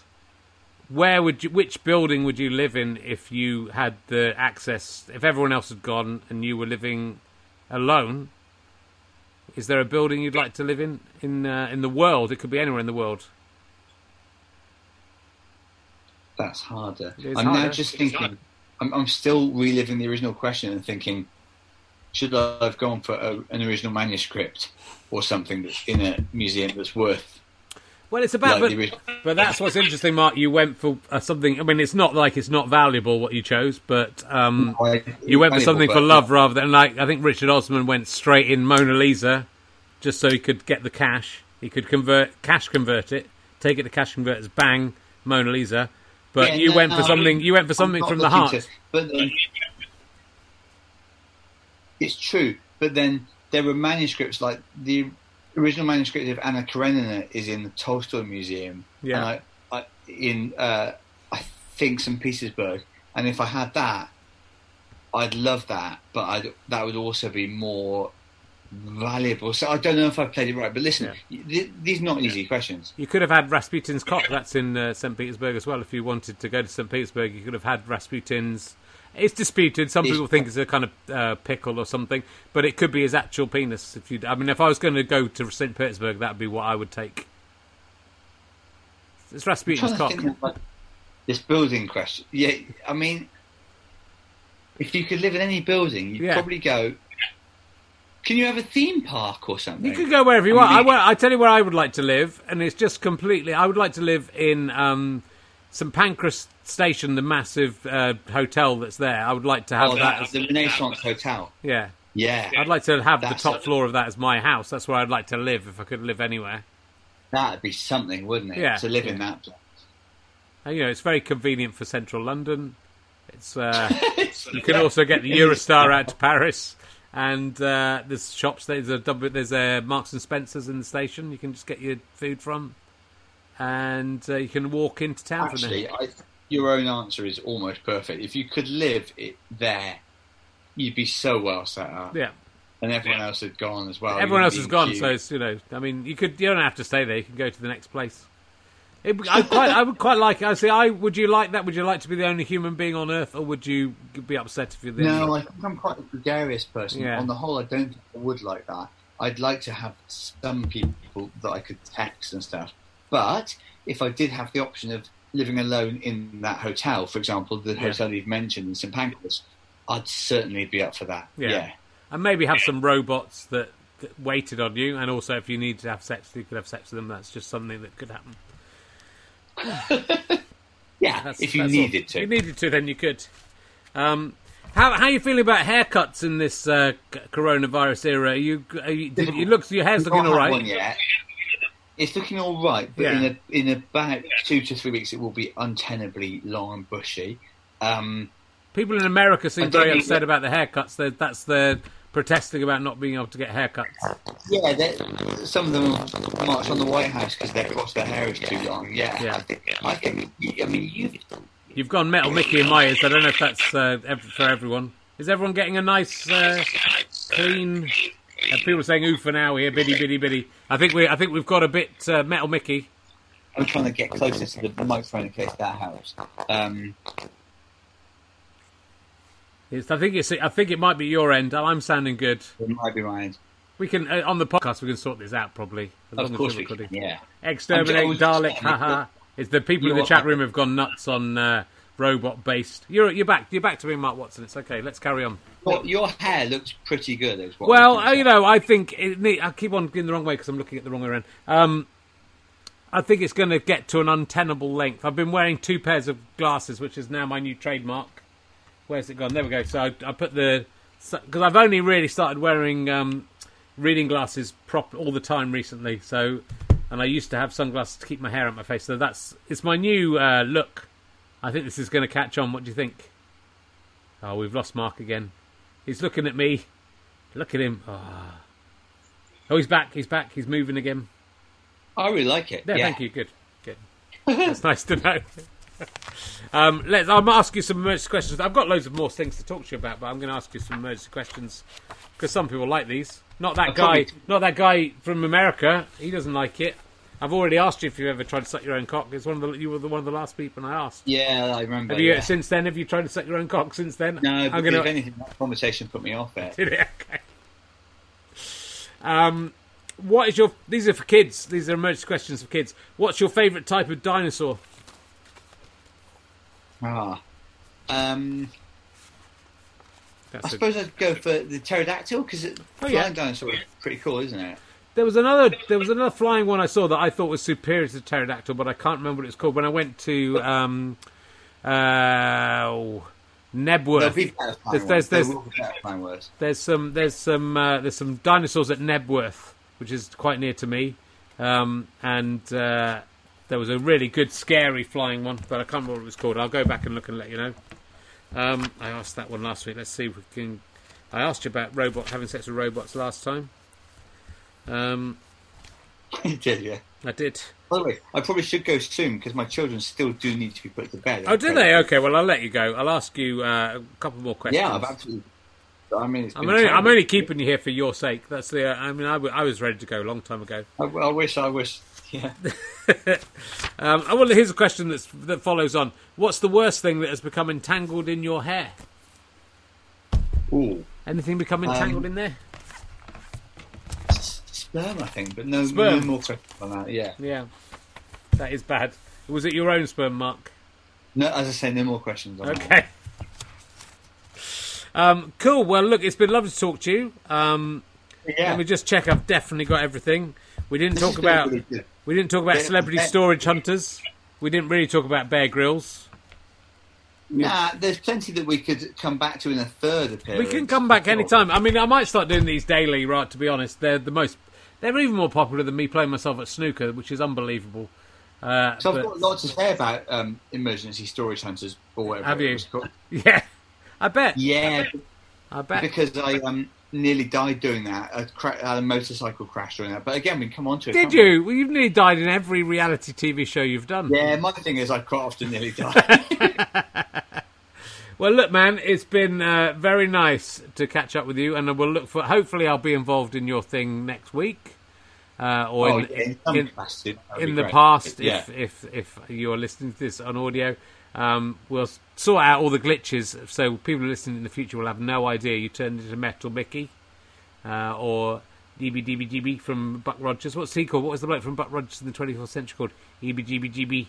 Which building would you live in if you had the access? If everyone else had gone and you were living alone, is there a building you'd like to live in the world? It could be anywhere in the world. That's harder. I'm now just thinking. I'm still reliving the original question and thinking, should I have gone for an original manuscript or something that's in a museum that's worth? Well, it's about, but that's what's interesting, Mark. You went for something. I mean, it's not like it's not valuable what you chose, but you went for something for love rather than like. I think Richard Osman went straight in Mona Lisa, just so he could get the cash. He could convert it, take it to cash converters, bang, Mona Lisa. But you went for something. You went for something from the heart. But it's true. But then there were manuscripts like the original manuscript of Anna Karenina is in the Tolstoy Museum. Yeah. And I think St. Petersburg. And if I had that, I'd love that. But that would also be more valuable. So I don't know if I played it right. But listen, these are not easy questions. You could have had Rasputin's cock. That's in St. Petersburg as well. If you wanted to go to St. Petersburg, you could have had Rasputin's. It's disputed. Some people think it's a kind of pickle or something, but it could be his actual penis. If I was going to go to St. Petersburg, that would be what I would take. It's Rasputin's cock. This building question. Yeah, I mean, if you could live in any building, you'd probably go. Can you have a theme park or something? You could go wherever you want. I tell you where I would like to live, and it's just completely. I would like to live in St Pancras Station, the massive hotel that's there. I would like to have that. The Renaissance Hotel. Yeah. Yeah. I'd like to have the top floor of that as my house. That's where I'd like to live if I could live anywhere. That'd be something, wouldn't it? Yeah. To live in that place. And, it's very convenient for central London. It's you can also get the Eurostar out to Paris, and there's shops. There's a Marks and Spencers in the station. You can just get your food from, and you can walk into town from there. Actually, your own answer is almost perfect. If you could live there, you'd be so well set up. Yeah. And everyone else had gone as well. Everyone else has gone, so it's, I mean, you don't have to stay there. You can go to the next place. I would quite like it. Would you like that? Would you like to be the only human being on Earth, or would you be upset if you're the only? No, I think I'm quite a gregarious person. Yeah. On the whole, I don't think I would like that. I'd like to have some people that I could text and stuff. But if I did have the option of living alone in that hotel, for example, the hotel you've mentioned in St Pancras, I'd certainly be up for that. Yeah. And maybe have some robots that waited on you, and also if you need to have sex, you could have sex with them. That's just something that could happen. Yeah, if you needed to. If you needed to, then you could. How are you feeling about haircuts in this coronavirus era? Your hair's looking all right. One yet. It's looking all right, but in about 2 to 3 weeks, it will be untenably long and bushy. People in America seem very upset about the haircuts. They're protesting about not being able to get haircuts. Yeah, some of them march on the White House because their hair is too long. Yeah. You've gone Metal Mickey in my ears. I don't know if that's for everyone. Is everyone getting a nice, clean? People are saying "ooh" for now here, biddy biddy biddy. I think we've got a bit Metal Mickey. I'm trying to get closer to the microphone in case that helps. I think it might be your end. I'm sounding good. It might be my end. We can on the podcast. We can sort this out probably. Of course we can. Yeah. Exterminate Dalek. Haha. It's the people in the chat room have gone nuts on robot based. You're back. You're back to being Mark Watson. It's okay. Let's carry on. Well, your hair looks pretty good. I think I keep on going the wrong way because I'm looking at the wrong way around. I think it's going to get to an untenable length. I've been wearing 2 pairs of glasses, which is now my new trademark. Where's it gone? There we go. So I put because I've only really started wearing reading glasses all the time recently. So, and I used to have sunglasses to keep my hair out my face. So it's my new look. I think this is going to catch on. What do you think? Oh, we've lost Mark again. He's looking at me. Look at him. Oh, he's back. He's back. He's moving again. I really like it. Yeah. Thank you. Good. That's nice to know. I'll ask you some emergency questions. I've got loads of more things to talk to you about, but I'm going to ask you some emergency questions because some people like these. Not that guy from America. He doesn't like it. I've already asked you if you ever tried to suck your own cock. You were one of the last people I asked. Yeah, I remember. Since then? Have you tried to suck your own cock since then? No, but if anything, that conversation put me off it. Did it? Okay. What is your? These are for kids. These are emergency questions for kids. What's your favourite type of dinosaur? I suppose I'd go for the pterodactyl because flying dinosaur is pretty cool, isn't it? There was another flying one I saw that I thought was superior to the pterodactyl, but I can't remember what it's called. When I went to Nebworth, there's some dinosaurs at Nebworth, which is quite near to me, and there was a really good, scary flying one, but I can't remember what it was called. I'll go back and look and let you know. I asked that one last week. Let's see if we can. I asked you about having sex with robots last time. You did, yeah. I did. By the way, I probably should go soon because my children still do need to be put to bed. Oh, do they? Okay, well, I'll let you go. I'll ask you a couple more questions. Yeah, I've absolutely. I'm only keeping you here for your sake. That's the. I was ready to go a long time ago. I wish. Yeah. Well, here's a question that follows on. What's the worst thing that has become entangled in your hair? Ooh. Anything become entangled in there? Sperm, I think, but no more questions on that. Yeah. Yeah. That is bad. Was it your own sperm, Mark? No, as I say, no more questions on that. Okay. Cool. Well, look, it's been lovely to talk to you. Let me just check. I've definitely got everything. We didn't talk about celebrity storage hunters. We didn't really talk about Bear Grylls. Nah, there's plenty that we could come back to in a third appearance. We can come back anytime. I mean, I might start doing these daily, right, to be honest. They're even more popular than me playing myself at snooker, which is unbelievable. So I've got lots to say about Emergency Storage Hunters, or whatever Have you? it was called. Yeah, I bet. Yeah, I bet. Because I nearly died doing that. I had a motorcycle crash doing that. But again, we can come on to it. Did you? Well, you've nearly died in every reality TV show you've done. Yeah, my thing is I quite often nearly die. Well, look, man, it's been very nice to catch up with you, and we'll look for. Hopefully, I'll be involved in your thing next week, or in the past. Yeah. If you're listening to this on audio, we'll sort out all the glitches, so people listening in the future will have no idea you turned into Metal Mickey, or DB from Buck Rogers. What's he called? What was the bloke from Buck Rogers in the 24th century called? EBGBGB.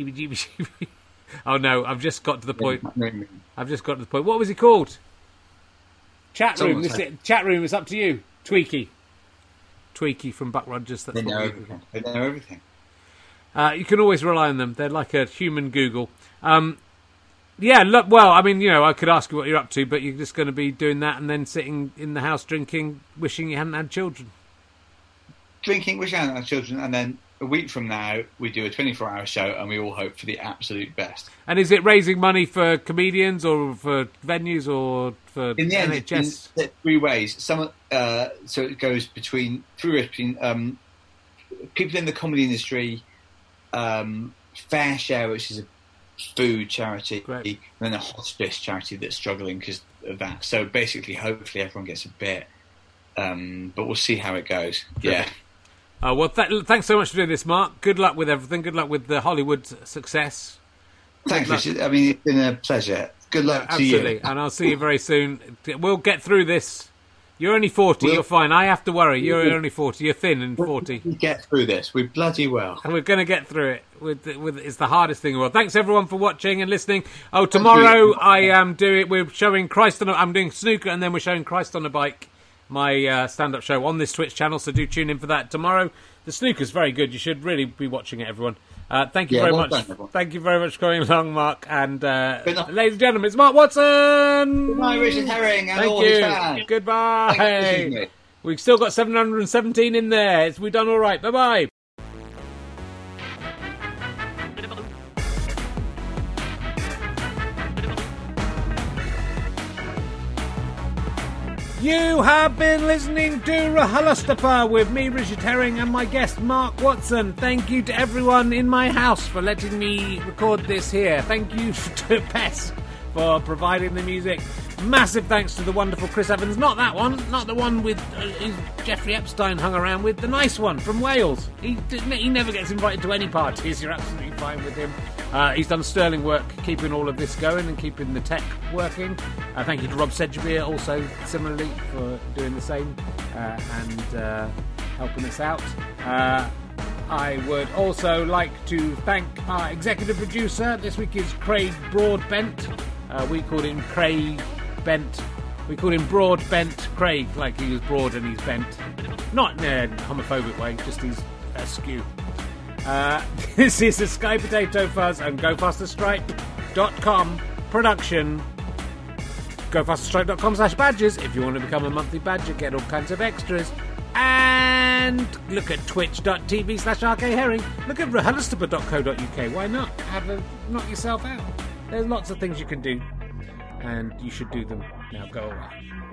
Oh no, I've just got to the point. What was he called? Chat room. Chat room. It's up to you. Tweaky from Buck Rogers. They know everything. They know everything. You can always rely on them. They're like a human Google. Yeah. Look. Well, I mean, I could ask you what you're up to, but you're just going to be doing that and then sitting in the house drinking, wishing you hadn't had children. Wishing I hadn't had children, and then a week from now, we do a 24-hour show, and we all hope for the absolute best. And is it raising money for comedians or for venues or for in the NHS? In three ways. So it goes between people in the comedy industry, Fair Share, which is a food charity, Great. and then a hospice charity that's struggling because of that. So basically, hopefully, everyone gets a bit, but we'll see how it goes. Yeah. Well, thanks so much for doing this, Mark. Good luck with everything. Good luck with the Hollywood success. Thanks, Richard. I mean, it's been a pleasure. Good luck to you. Absolutely, and I'll see you very soon. We'll get through this. You're only 40, you're fine. I have to worry. You're only 40. You're thin and 40. We get through this. We bloody well. And we're going to get through it. It's the hardest thing in the world. Thanks, everyone, for watching and listening. Oh, tomorrow we're showing I'm doing snooker, and then we're showing Christ on a Bike, my stand-up show on this Twitch channel, so do tune in for that tomorrow. The snooker's very good. You should really be watching it, everyone. Thank you very much. Thank you very much for coming along, Mark. And ladies and gentlemen, it's Mark Watson. Goodbye, Richard Herring, and Thank all you. his fans. Goodbye. Thank you. We've still got 717 in there. We've done all right. Bye-bye. You have been listening to RHLSTP with me, Richard Herring, and my guest, Mark Watson. Thank you to everyone in my house for letting me record this here. Thank you to Pess for providing the music. Massive thanks to the wonderful Chris Evans. Not that one, not the one with Jeffrey Epstein hung around with, the nice one from Wales. He never gets invited to any parties. You're absolutely fine with him. He's done sterling work keeping all of this going and keeping the tech working. Thank you to Rob Sedgbeer also similarly for doing the same and helping us out. I would also like to thank our executive producer. This week is Craig Broadbent. We called him Craig Bent. We called him Broadbent Craig, like he was broad and he's bent. Not in a homophobic way, just he's askew. This is a Sky Potato Fuzz and GoFasterStripe.com production. GoFasterStripe.com/badges if you want to become a monthly badger, get all kinds of extras. And look at twitch.tv/RKHerring. Look at RHLSTP.co.uk. Why not? Knock yourself out. There's lots of things you can do, and you should do them. Now go away.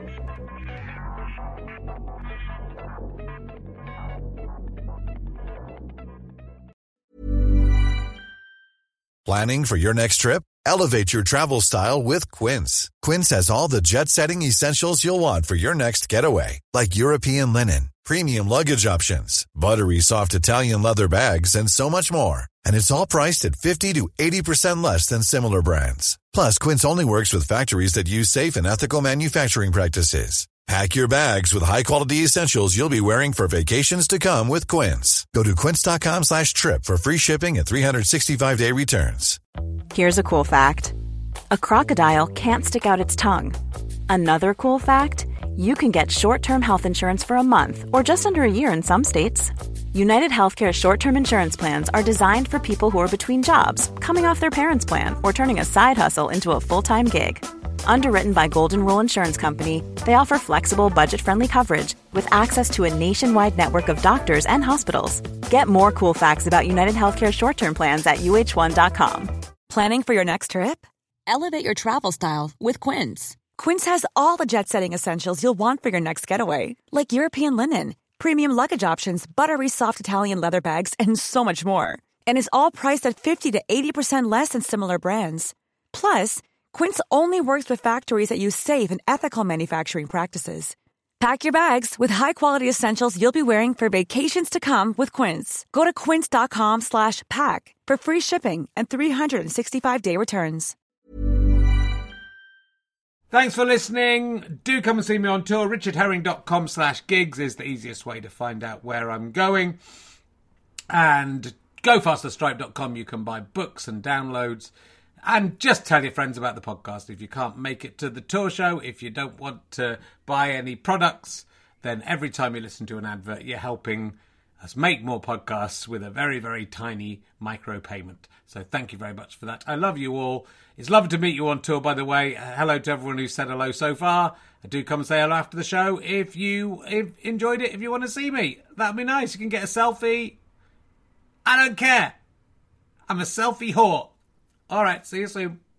Planning for your next trip? Elevate your travel style with Quince. Quince has all the jet-setting essentials you'll want for your next getaway, like European linen, premium luggage options, buttery soft Italian leather bags, and so much more. And it's all priced at 50 to 80% less than similar brands. Plus, Quince only works with factories that use safe and ethical manufacturing practices. Pack your bags with high-quality essentials you'll be wearing for vacations to come with Quince. Go to quince.com/trip for free shipping and 365-day returns. Here's a cool fact. A crocodile can't stick out its tongue. Another cool fact, you can get short-term health insurance for a month or just under a year in some states. United Healthcare short-term insurance plans are designed for people who are between jobs, coming off their parents' plan, or turning a side hustle into a full-time gig. Underwritten by Golden Rule Insurance Company, they offer flexible, budget-friendly coverage with access to a nationwide network of doctors and hospitals. Get more cool facts about United Healthcare short-term plans at uh1.com. Planning for your next trip? Elevate your travel style with Quince. Quince has all the jet-setting essentials you'll want for your next getaway, like European linen, premium luggage options, buttery soft Italian leather bags, and so much more. And is all priced at 50 to 80% less than similar brands. Plus, Quince only works with factories that use safe and ethical manufacturing practices. Pack your bags with high-quality essentials you'll be wearing for vacations to come with Quince. Go to quince.com/pack for free shipping and 365-day returns. Thanks for listening. Do come and see me on tour. richardherring.com/gigs is the easiest way to find out where I'm going. And gofasterstripe.com, you can buy books and downloads. And just tell your friends about the podcast. If you can't make it to the tour show, if you don't want to buy any products, then every time you listen to an advert, you're helping us make more podcasts with a very, very tiny micro payment. So thank you very much for that. I love you all. It's lovely to meet you on tour, by the way. Hello to everyone who's said hello so far. Do come and say hello after the show if you enjoyed it. If you want to see me, that'd be nice. You can get a selfie. I don't care. I'm a selfie whore. All right, see you soon.